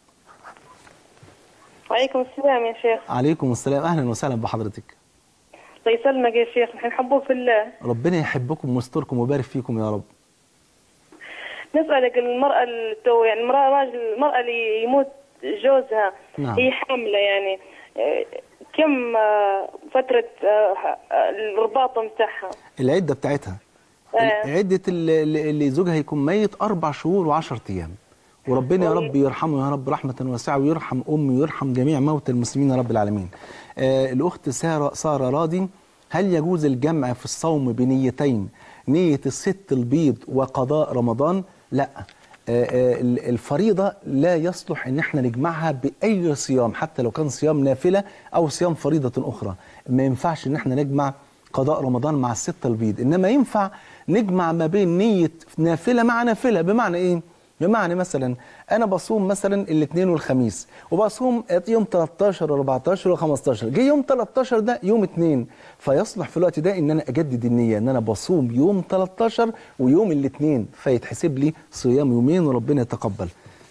وعليكم السلام يا شيخ. عليكم السلام، اهلا وسهلا بحضرتك. الله يسلمك يا شيخ، نحن نحبوك في الله. ربنا يحبكم ويستركم ويبارك فيكم يا رب. نسألك المرأة يعني المرأة اللي يموت جوزها، نعم. هي حاملة، يعني كم فترة الرباط متاعها؟ العدة بتاعتها عدة اللي زوجها يكون ميت 4 شهور و10 ايام. وربنا يا رب يرحمه يا رب رحمة واسعة، ويرحم أمي ويرحم جميع موتى المسلمين يا رب العالمين. الأخت سارة راضي، هل يجوز الجمع في الصوم بنيتين، نية الست البيض وقضاء رمضان؟ لا. الفريضة لا يصلح ان احنا نجمعها بأي صيام، حتى لو كان صيام نافلة او صيام فريضة اخرى. ما ينفعش ان احنا نجمع قضاء رمضان مع الست البيض، انما ينفع نجمع ما بين نية نافلة مع نافلة. بمعنى ايه؟ بمعنى مثلا انا بصوم مثلا الاثنين والخميس، وبصوم يوم 13 و14 و15، جه يوم 13 ده يوم اثنين، فيصلح في الوقت ده ان انا اجدد النيه ان انا بصوم يوم 13 ويوم الاثنين، فيتحسب لي صيام يومين وربنا يتقبل.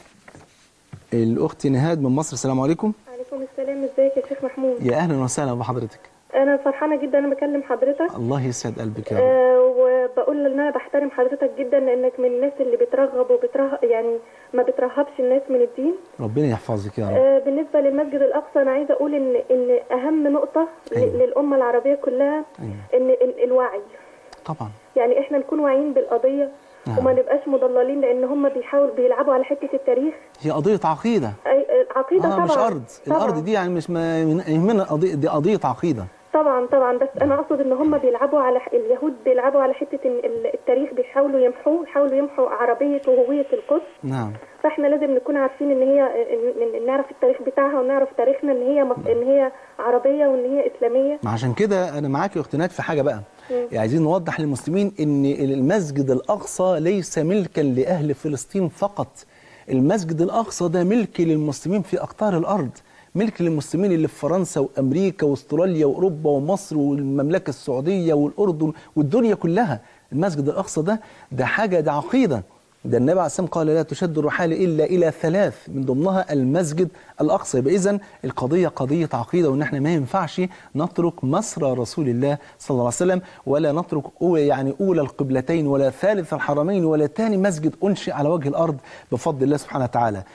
الاخت نهاد من مصر، السلام عليكم. وعليكم السلام، ازيك يا شيخ محمود؟ يا اهلا وسهلا بحضرتك. انا فرحانه جدا انا بكلم حضرتك. الله يسعد قلبك يا رب. وبقول ان انا بحترم حضرتك جدا لانك من الناس اللي بترغب يعني ما بترهبش الناس من الدين. ربنا يحفظك يا رب. بالنسبه للمسجد الاقصى انا عايزه اقول ان اهم نقطه للامه العربيه كلها ان الوعي. طبعا. يعني احنا نكون واعيين بالقضيه وما نبقاش مضللين، لان هم بيلعبوا على حته التاريخ. هي قضيه عقيده. عقيده طبعا. مش ارض. الارض دي يعني مش يهمنا قضيه، دي قضيه عقيده. طبعا بس انا اقصد ان هم بيلعبوا على اليهود بيلعبوا على حته ان التاريخ بيحاولوا يمحوا عربيه وهويه القدس. نعم. فاحنا لازم نكون عارفين ان هي نعرف التاريخ بتاعها ونعرف تاريخنا ان هي عربيه وان هي اسلاميه. عشان كده انا معاك يا اخت ناد في حاجه بقى. عايزين نوضح للمسلمين ان المسجد الاقصى ليس ملكا لاهل فلسطين فقط. المسجد الاقصى ده ملك للمسلمين في اقطار الارض، ملك للمسلمين اللي في فرنسا وامريكا واستراليا واوروبا ومصر والمملكه السعوديه والاردن والدنيا كلها. المسجد الاقصى ده حاجه، ده عقيده. ده النبي عليه الصلاه والسلام قال لا تشد الرحال الا الى 3 من ضمنها المسجد الاقصى. يبقى اذا القضيه قضيه عقيده، وان احنا ما ينفعش نترك مسرى رسول الله صلى الله عليه وسلم، ولا نترك يعني اولى القبلتين ولا ثالث الحرمين ولا ثاني مسجد انشئ على وجه الارض بفضل الله سبحانه وتعالى.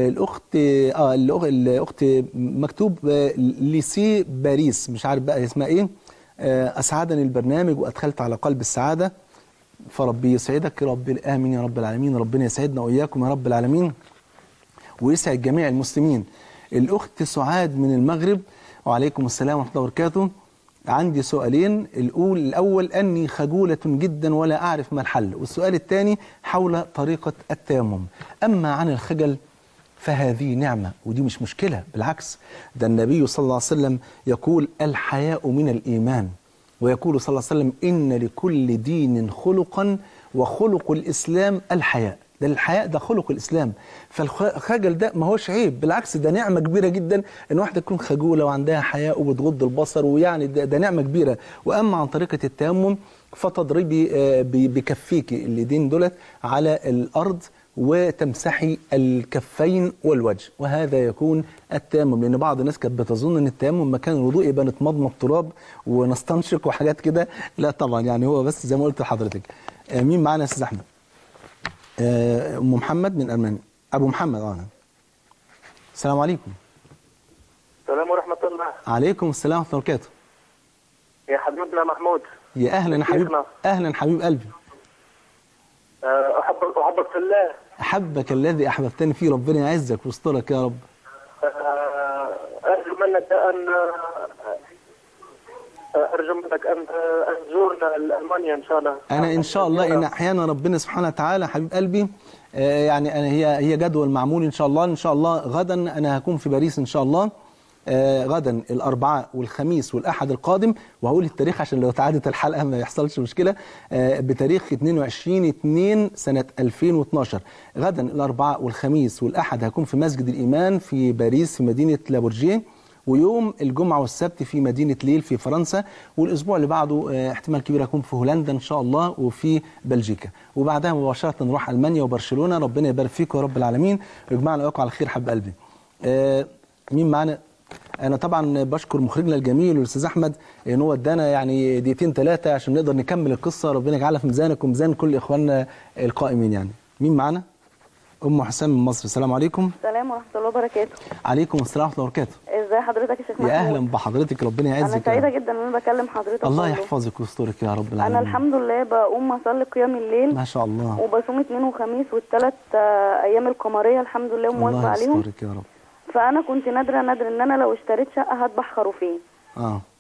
الاخت مكتوب ليسي باريس، مش عارف بقى اسمها ايه. اسعدني البرنامج وادخلت على قلب السعاده، فربي يسعدك يا رب. آمين يا رب العالمين. ربنا يسعدنا وإياكم يا رب العالمين، ويسعد جميع المسلمين. الأخت سعاد من المغرب، وعليكم السلام ورحمة الله وبركاته. عندي سؤالين. الأول أني خجولة جدا ولا أعرف ما الحل، والسؤال الثاني حول طريقة التيمم. أما عن الخجل فهذه نعمة، ودي مش مشكلة، بالعكس. ده النبي صلى الله عليه وسلم يقول الحياء من الإيمان، ويقول صلى الله عليه وسلم إن لكل دين خلقا وخلق الإسلام الحياء. ده الحياء ده خلق الإسلام. فالخجل ده ما هوش عيب، بالعكس ده نعمة كبيرة جدا إن واحدة تكون خجولة وعندها حياء وبتغض البصر، ويعني ده نعمة كبيرة. وأما عن طريقة التيمم فتضربي بكفيك اليدين دولت على الأرض وتمسحي الكفين والوجه، وهذا يكون التيمم. لأن بعض الناس كانت بتظن أن التيمم مكان الوضوء يبقى نتمضمض تراب ونستنشق وحاجات كده. لا طبعا، يعني هو بس زي ما قلت لحضرتك. مين معانا يا أستاذ أحمد؟ أم محمد من ألمانيا. أبو محمد. السلام عليكم. السلام ورحمة الله. عليكم السلام ورحمة الله وبركاته. يا حبيبنا محمود. يا أهلا حبيب، أهلا حبيب قلبي. أحبك في الله. أحبك الذي أحببتني فيه، ربنا يعزك ويسترك يا رب. أرجو منك أن تزورنا ألمانيا إن شاء الله. أنا إن شاء الله إن أحيانا ربنا سبحانه وتعالى حبيب قلبي، يعني أنا هي جدول معمول إن شاء الله. إن شاء الله غدا أنا هكون في باريس إن شاء الله، غدا الأربعاء والخميس والأحد القادم، وهقول التاريخ عشان لو تعادت الحلقة ما يحصلش مشكلة. بتاريخ 22/2 سنة 2012 غدا الأربعاء والخميس والأحد هكون في مسجد الإيمان في باريس في مدينة لابورجيه، ويوم الجمعة والسبت في مدينة ليل في فرنسا، والأسبوع اللي بعده احتمال كبير أكون في هولندا إن شاء الله وفي بلجيكا، وبعدها مباشرة نروح ألمانيا وبرشلونة. ربنا يبارك فيكم يا رب العالمين ويجمعنا وياكم على خير حب قلبي. مين معانا؟ أنا طبعا بشكر مخرجنا الجميل الأستاذ أحمد إن هو ادانا يعني 2-3 عشان نقدر نكمل القصة. ربنا يجعلها في ميزانك وميزان كل إخواننا القائمين. يعني مين معانا؟ أم حسام من مصر. السلام عليكم. السلام ورحمة الله وبركاته. عليكم السلام ورحمة الله وبركاته. ازي حضرتك يا شيخ محمود؟ يا أهلا بحضرتك، ربنا يعزك. أنا سعيدة جدا إن أنا بكلم حضرتك. الله يحفظك ويسترك يا رب العالمين. أنا الحمد لله بقوم أصلي قيام الليل ما شاء الله، وبصوم اثنين وخميس والثلاث أيام القمرية الحمد لله ومواظبة عليهم. الله يسترك يا رب. فأنا كنت نادرة إن أنا لو اشتريت شقة هذبح خروفين.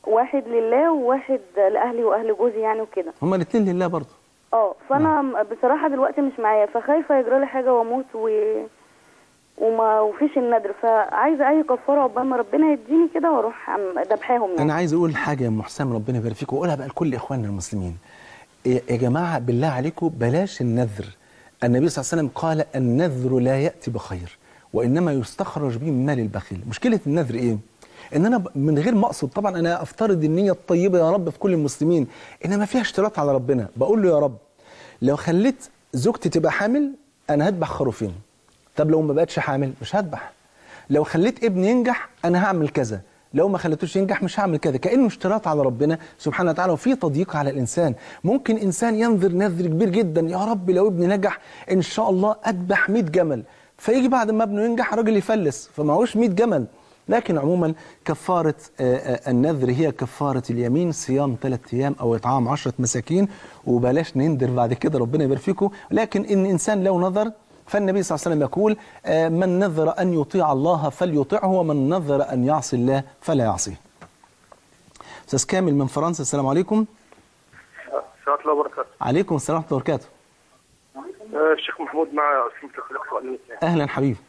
واحد لله وواحد لاهلي واهل جوزي يعني وكده. هما الاثنين لله برضه. فانا بصراحه دلوقتي مش معايا، فخايفه يجرى لي حاجه واموت وما وفيش النذر، فعايزه اي كفاره عقبال ما ربنا يديني كده واروح ذبحاهم يعني. انا عايز اقول حاجه يا ام حسام، ربنا يبارك فيك، واقولها بقى لكل اخواننا المسلمين. يا جماعه بالله عليكم بلاش النذر. النبي صلى الله عليه وسلم قال النذر لا ياتي بخير وانما يستخرج به من مال البخيل. مشكله النذر ايه؟ ان انا من غير ما اقصد، طبعا انا افترض النيه الطيبه يا رب في كل المسلمين، انما فيها اشتراط على ربنا. بقول له يا رب لو خليت زوجتي تبقى حامل انا هذبح خروفين. طب لو ما بقتش حامل مش هذبح. لو خليت ابني ينجح انا هعمل كذا، لو ما خليتوش ينجح مش هعمل كذا. كأنه اشتراط على ربنا سبحانه وتعالى، وفي تضييق على الإنسان. ممكن إنسان ينذر نذر كبير جدا، يا رب لو ابني نجح إن شاء الله أذبح 100 جمل، فيجي بعد ما ابنه ينجح راجل يفلس فمعهوش 100 جمل. لكن عموما كفارة النذر هي كفارة اليمين، صيام 3 أيام أو إطعام 10 مساكين، وبلاش نندر بعد كده ربنا يبارك فيكم. لكن إن إنسان لو نذر فالنبي صلى الله عليه وسلم يقول من نذر أن يطيع الله فليطيعه ومن نذر أن يعصي الله فلا يعصيه. أستاذ كامل من فرنسا، السلام عليكم. ورحمة الله وبركاته. عليكم السلام ورحمة الله وبركاته. الشيخ محمود مع اسمه الخلق. أهلا حبيبي.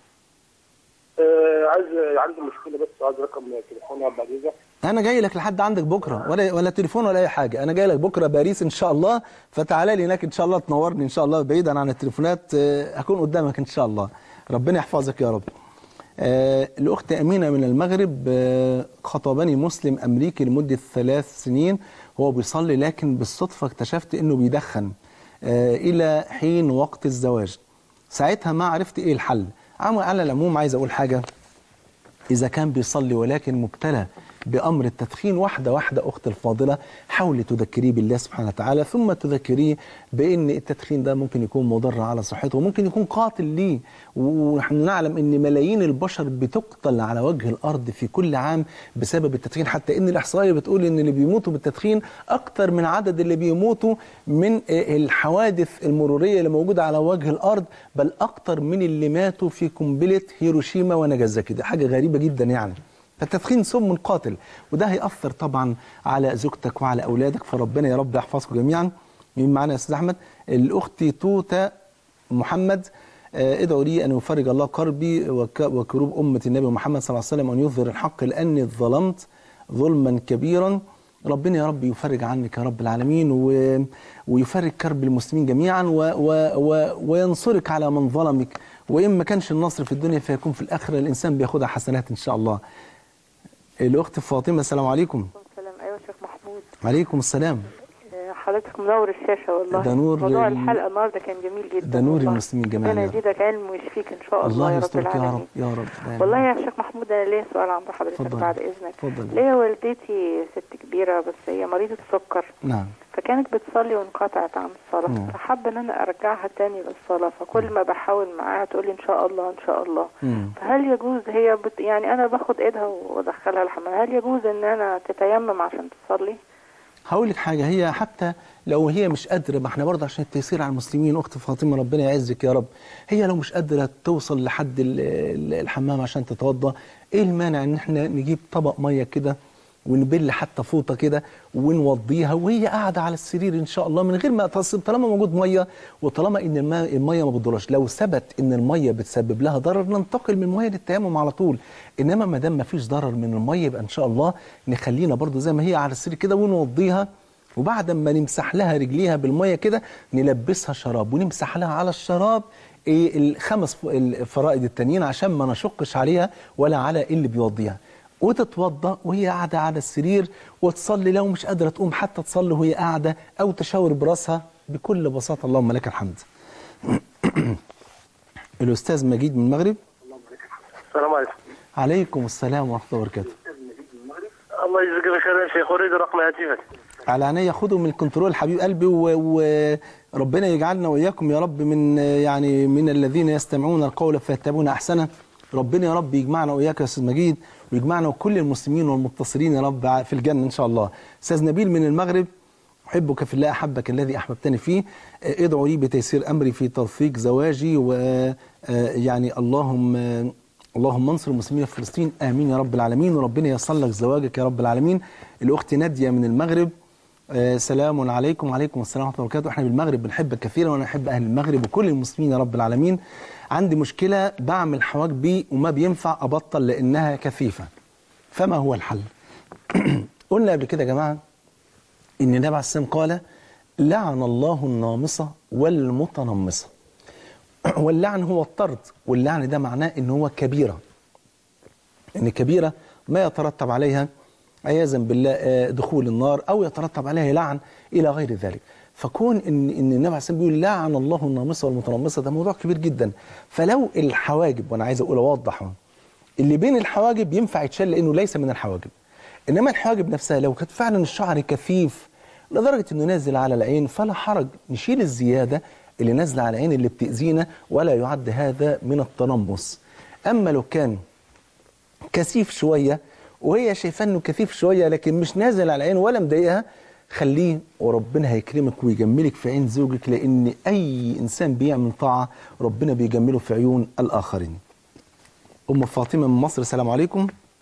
عندي مشكلة بس عايز رقم تليفوني يا بعد. أنا جاي لك لحد عندك بكرة، ولا تليفون ولا أي حاجة. أنا جاي لك بكرة باريس إن شاء الله، فتعالى لي هناك إن شاء الله تنورني إن شاء الله، بعيدا عن التليفونات أكون قدامك إن شاء الله. ربنا يحفظك يا رب. الأخت أمينة من المغرب، خطبني مسلم أمريكي لمدة 3 سنين، هو بيصلي لكن بالصدفة اكتشفت إنه بيدخن إلى حين وقت الزواج. ساعتها ما عرفت إيه الحل. على العموم عايز أقول حاجة، إذا كان بيصلي ولكن مبتلى بأمر التدخين، واحدة واحدة أخت الفاضلة حاولي تذكريه بالله سبحانه وتعالى، ثم تذكريه بأن التدخين ده ممكن يكون مضر على صحته وممكن يكون قاتل ليه. ونحن نعلم أن ملايين البشر بتقتل على وجه الأرض في كل عام بسبب التدخين، حتى أن الإحصائية بتقول أن اللي بيموتوا بالتدخين أكتر من عدد اللي بيموتوا من الحوادث المرورية اللي موجودة على وجه الأرض، بل أكتر من اللي ماتوا في قنبلة هيروشيما وناجازاكي. ده حاجة غريبة جدا يعني. فالتدخين سم قاتل، وده هيأثر طبعا على زوجتك وعلى أولادك، فربنا يا رب يحفظكم جميعا. مين معنا يا أستاذ أحمد؟ الأخت توتا محمد، ادعوا لي أن يفرج الله كربي وكروب أمة النبي محمد صلى الله عليه وسلم، وأن يظهر الحق لأني ظلمت ظلما كبيرا. ربنا يا رب يفرج عنك يا رب العالمين، ويفرج كرب المسلمين جميعا، وينصرك على من ظلمك، وإن ما كانش النصر في الدنيا فيكون في الآخرة الإنسان بياخدها حسنات إن شاء الله. الأخت فاطمة، السلام عليكم. السلام. أيوة شيخ محمود. عليكم السلام. حضرتك منور الشاشة والله. ده نور موضوع الحلقة النهارده كان جميل جدا. ده نور المسلمين جميعا. ربنا يزيدك علم ويشفيك إن شاء الله يا رب العالمين. يا رب. والله يا شيخ محمود أنا ليا سؤال عند حضرتك بعد إذنك. ليا والدتي ست كبيرة بس هي مريضة سكر. نعم. فكانت بتصلي وانقطعت عن الصلاة، فحابة ان انا ارجعها تاني للصلاة، فكل ما بحاول معاها تقول لي ان شاء الله ان شاء الله. فهل يجوز هي يعني انا باخد ايدها وادخلها الحمام، هل يجوز ان انا تتيمم عشان تصلي؟ هقول لك حاجة، هي حتى لو هي مش قادرة، ما احنا برضه عشان التيسير على المسلمين، اخت فاطمة ربنا يعزك يا رب، هي لو مش قادرة توصل لحد الحمام عشان تتوضى، ايه المانع ان احنا نجيب طبق مية كده ونبل حتى فوطه كده ونوضيها وهي قاعده على السرير ان شاء الله، من غير ما طالما موجود ميه، وطالما ان الميه ما بتضرش. لو ثبت ان الميه بتسبب لها ضرر ننتقل من الميه للتيمم على طول، انما ما دام ما فيش ضرر من الميه يبقى ان شاء الله نخلينا برضو زي ما هي على السرير كده ونوضيها، وبعد ما نمسح لها رجليها بالميه كده نلبسها شراب ونمسح لها على الشراب الخمس الفرائض التانيين عشان ما نشقش عليها ولا على اللي بيوضيها، وتتوضى وهي قاعدة على السرير، وتصلي لو مش قادرة تقوم حتى تصلي وهي قاعدة، أو تشاور براسها بكل بساطة. اللهم لك الحمد. الأستاذ مجيد من المغرب. السلام عليكم. عليكم السلام ورحمة الله وبركاته. الله يجزيك بخير يا شيخ، أريد رقم هاتفك. على عينيا، خده من الكنترول حبيب قلبي، وربنا يجعلنا وإياكم يا رب من الذين يستمعون القول فيتبعون أحسنه. ربنا يا رب يجمعنا وإياك يا أستاذ مجيد، ويجمعنا وكل المسلمين والمتصلين يا رب في الجنة إن شاء الله. أستاذ نبيل من المغرب، أحبك في الله أحبك الذي أحببتني فيه، ادعوا لي بتيسير أمري في توثيق زواجي، ويعني اللهم اللهم انصر المسلمين في فلسطين، آمين يا رب العالمين، وربنا ييسر لك زواجك يا رب العالمين. الأخت نادية من المغرب، سلام عليكم. وعليكم السلام ورحمة الله وبركاته. احنا بالمغرب بنحبك كثيرا، وانا احب اهل المغرب وكل المسلمين يا رب العالمين. عندي مشكلة بعمل حواجبي وما بينفع ابطل لانها كثيفة، فما هو الحل؟ قلنا قبل كده يا جماعة ان النبي عليه الصلاة والسلام قال لعن الله النامصة والمتنمصة. واللعن هو الطرد، واللعن ده معناه ان هو كبيرة، ان كبيرة ما يترتب عليها عياذا بالله دخول النار او يترتب عليها لعن الى غير ذلك. فكون ان النبي عليه الصلاه والسلام بيقول لعن الله النامصه والمتنمصه، ده موضوع كبير جدا. فلو الحواجب، وانا عايز اقول اوضح، اللي بين الحواجب ينفع يتشال لانه ليس من الحواجب، انما الحواجب نفسها لو كانت فعلا الشعر كثيف لدرجه انه نازل على العين فلا حرج، نشيل الزياده اللي نازله على العين اللي بتاذينا، ولا يعد هذا من التنمص. اما لو كان كثيف شويه وهي شايفاه انه كثيف شويه لكن مش نازل على العين ولا مضايقها، خليه وربنا هيكرمك ويجملك في عين زوجك، لان اي انسان بيعمل طاعه ربنا بيجمله في عيون الاخرين. ام فاطمه من مصر، السلام عليكم.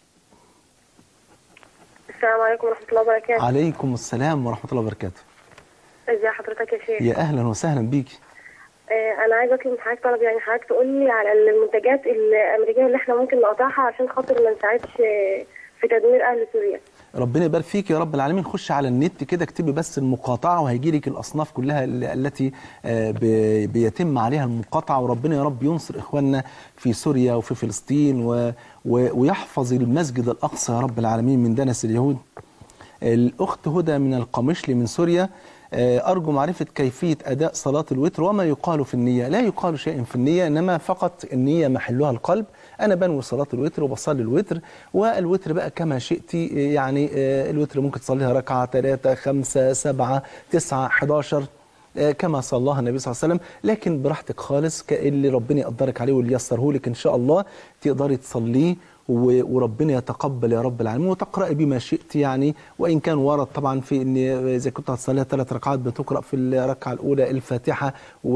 السلام عليكم ورحمه الله وبركاته. عليكم السلام ورحمه الله وبركاته. ازي حضرتك يا شيخ؟ يا اهلا وسهلا بيكي. انا عايزه اطلب من حضرتك طلب، يعني حضرتك تقول لي على المنتجات الامريكيه اللي احنا ممكن نقطعها عشان خاطر ما نساعدش في تدمير اهل سوريا. ربنا يبارك فيك يا رب العالمين. خش على النت كده اكتبي بس المقاطعه وهيجي لك الاصناف كلها التي بيتم عليها المقاطعه، وربنا يا رب ينصر اخواننا في سوريا وفي فلسطين ويحفظ المسجد الاقصى يا رب العالمين من دنس اليهود. الاخت هدى من القمشلي من سوريا، أرجو معرفة كيفية أداء صلاة الوتر وما يقال في النية. لا يقال شيء في النية، إنما فقط النية محلها القلب. أنا بنوي صلاة الوتر وبصلي الوتر، والوتر بقى كما شئت، يعني الوتر ممكن تصليها ركعة 3 5 7 9 11 كما صلاها النبي صلى الله عليه وسلم، لكن براحتك خالص اللي ربنا يقدرك عليه واللي ييسره لك إن شاء الله تقدري تصليه وربنا يتقبل يا رب العالمين، وتقرأ بما شئت يعني. وإن كان ورد طبعا في إن إذا كنت هتصليها 3 ركعات بتقرأ في الركعة الأولى الفاتحة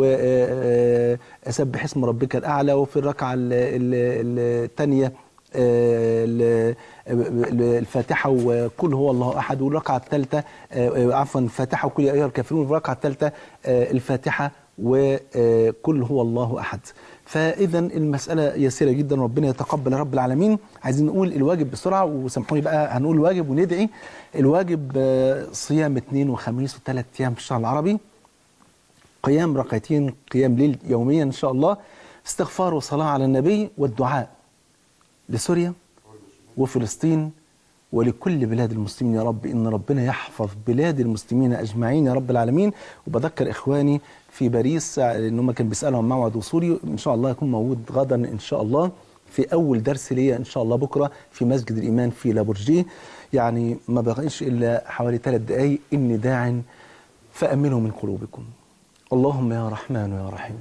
وسبح اسم ربك الأعلى، وفي الركعة الثانية الفاتحة وكل هو الله أحد، والركعة الثالثة عفوا الفاتحة وكل يا أيها الكافرون، والركعة الثالثة الفاتحة وكل هو الله أحد. فإذا المسألة يسيرة جدا، ربنا يتقبل يا رب العالمين. عايزين نقول الواجب بسرعة، وسامحوني بقى هنقول الواجب وندعي. الواجب صيام 2 وخميس و3 أيام في الشهر العربي، قيام ركعتين قيام ليل يوميا إن شاء الله، استغفار وصلاة على النبي، والدعاء لسوريا وفلسطين ولكل بلاد المسلمين يا رب، إن ربنا يحفظ بلاد المسلمين أجمعين يا رب العالمين. وبذكر إخواني في باريس إن هم كانوا بيسألوا عن موعد وصولي، إن شاء الله يكون موجود غدا إن شاء الله في أول درس ليا إن شاء الله بكرة في مسجد الإيمان في لابورجيه. يعني ما بقيش إلا حوالي 3 دقايق. إني داع فأمنوا من قلوبكم. اللهم يا رحمن يا رحيم،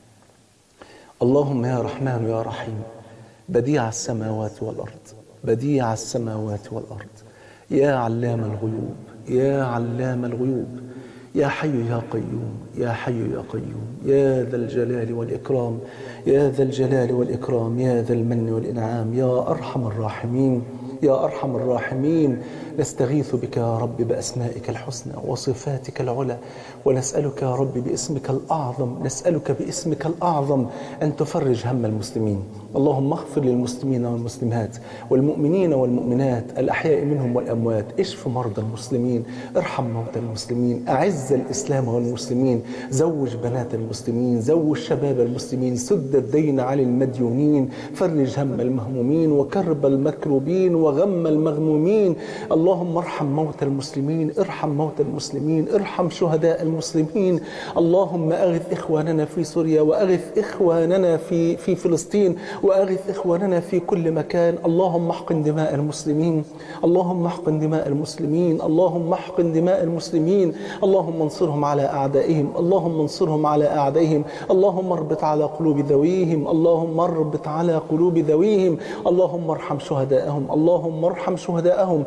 اللهم يا رحمن يا رحيم، بديع السماوات والأرض، بديع السماوات والأرض، يا علام الغيوب، يا علام الغيوب، يا حي يا قيوم، يا حي يا قيوم، يا ذا الجلال والإكرام، يا ذا الجلال والإكرام، يا ذا المن والإنعام، يا أرحم الراحمين، يا أرحم الراحمين. نستغيث بك يا رب بأسمائك الحسنى وصفاتك العلى، ونسألك يا رب باسمك الأعظم، نسألك باسمك الأعظم أن تفرج هم المسلمين. اللهم اغفر للمسلمين والمسلمات والمؤمنين والمؤمنات الأحياء منهم والأموات، اشف مرضى المسلمين، ارحم موتى المسلمين، أعز الإسلام والمسلمين، زوج بنات المسلمين، زوج شباب المسلمين، سد الدين عن المديونين، فرج هم المهمومين وكرب المكروبين وغم المغمومين. اللهم ارحم موتى المسلمين، ارحم موتى المسلمين، ارحم شهداء المسلمين. اللهم أغث إخواننا في سوريا، وأغث إخواننا في فلسطين، وأغث إخواننا في كل مكان. اللهم احقن دماء المسلمين، اللهم احقن دماء المسلمين، اللهم احقن دماء المسلمين. اللهم انصرهم على أعدائهم، اللهم انصرهم على أعدائهم. اللهم اربط على قلوب ذويهم، اللهم اربط على قلوب ذويهم. اللهم ارحم شهداءهم، اللهم ارحم شهداءهم. نحسب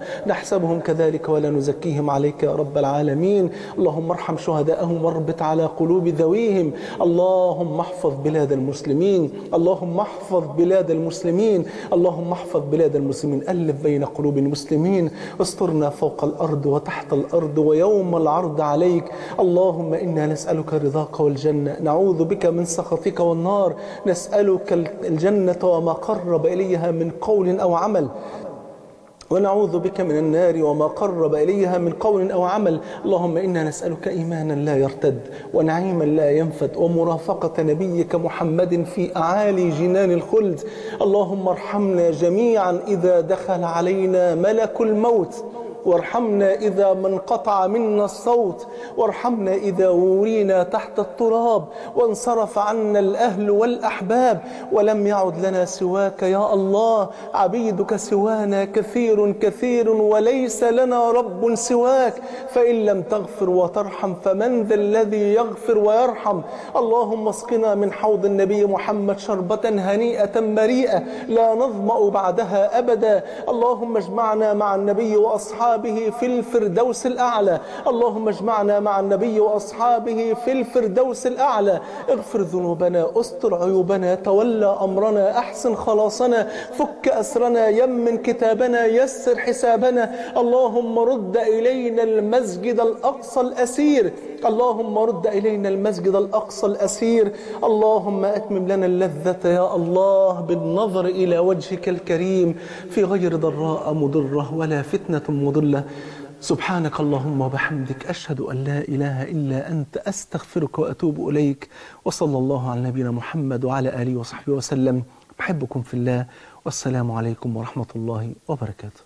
نحسبهم كذلك ولا نزكيهم عليك يا رب العالمين. اللهم ارحم شهداءهم واربط على قلوب ذويهم. اللهم احفظ بلاد المسلمين، اللهم احفظ بلاد المسلمين، اللهم احفظ بلاد المسلمين. ألف بين قلوب المسلمين، استرنا فوق الأرض وتحت الأرض ويوم العرض عليك. اللهم إنا نسألك رضاك والجنة، نعوذ بك من سخطك والنار. نسألك الجنة وما قرب إليها من قول أو عمل، ونعوذ بك من النار وما قرب إليها من قول أو عمل. اللهم إنا نسألك إيمانا لا يرتد، ونعيما لا ينفد، ومرافقة نبيك محمد في أعالي جنان الخلد. اللهم ارحمنا جميعا إذا دخل علينا ملك الموت، وارحمنا إذا ما انقطع منا الصوت، وارحمنا إذا ورينا تحت التراب وانصرف عنا الأهل والأحباب ولم يعد لنا سواك يا الله. عبيدك سوانا كثير كثير وليس لنا رب سواك، فإن لم تغفر وترحم فمن ذا الذي يغفر ويرحم. اللهم اسقنا من حوض النبي محمد شربة هنيئة مريئة لا نظمأ بعدها أبدا. اللهم اجمعنا مع النبي وأصحابه في الفردوس الأعلى. اللهم اجمعنا مع النبي وأصحابه في الفردوس الأعلى. اغفر ذنوبنا، استر عيوبنا، تولى أمرنا، أحسن خلاصنا، فك أسرنا، يمن كتابنا، يسر حسابنا. اللهم رد إلينا المسجد الأقصى الأسير، اللهم رد إلينا المسجد الأقصى الأسير. اللهم أتمم لنا اللذة يا الله بالنظر إلى وجهك الكريم في غير ضراء مضرة ولا فتنة مضلة. سبحانك اللهم وبحمدك، أشهد أن لا إله إلا أنت، أستغفرك وأتوب إليك. وصلى الله على نبينا محمد وعلى آله وصحبه وسلم. بحبكم في الله، والسلام عليكم ورحمة الله وبركاته.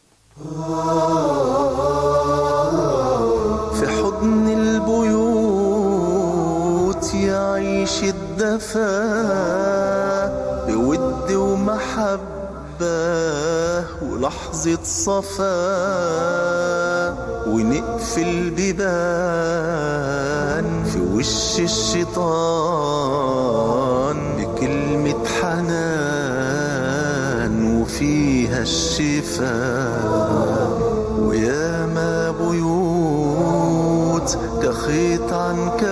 في حضن البيوت يعيش الدفا بود ومحبة ولحظة صفا، ونقفل بيبان في وش الشيطان بكلمة حنان وفيها الشفاء. ويا ما بيوت كخيط عنك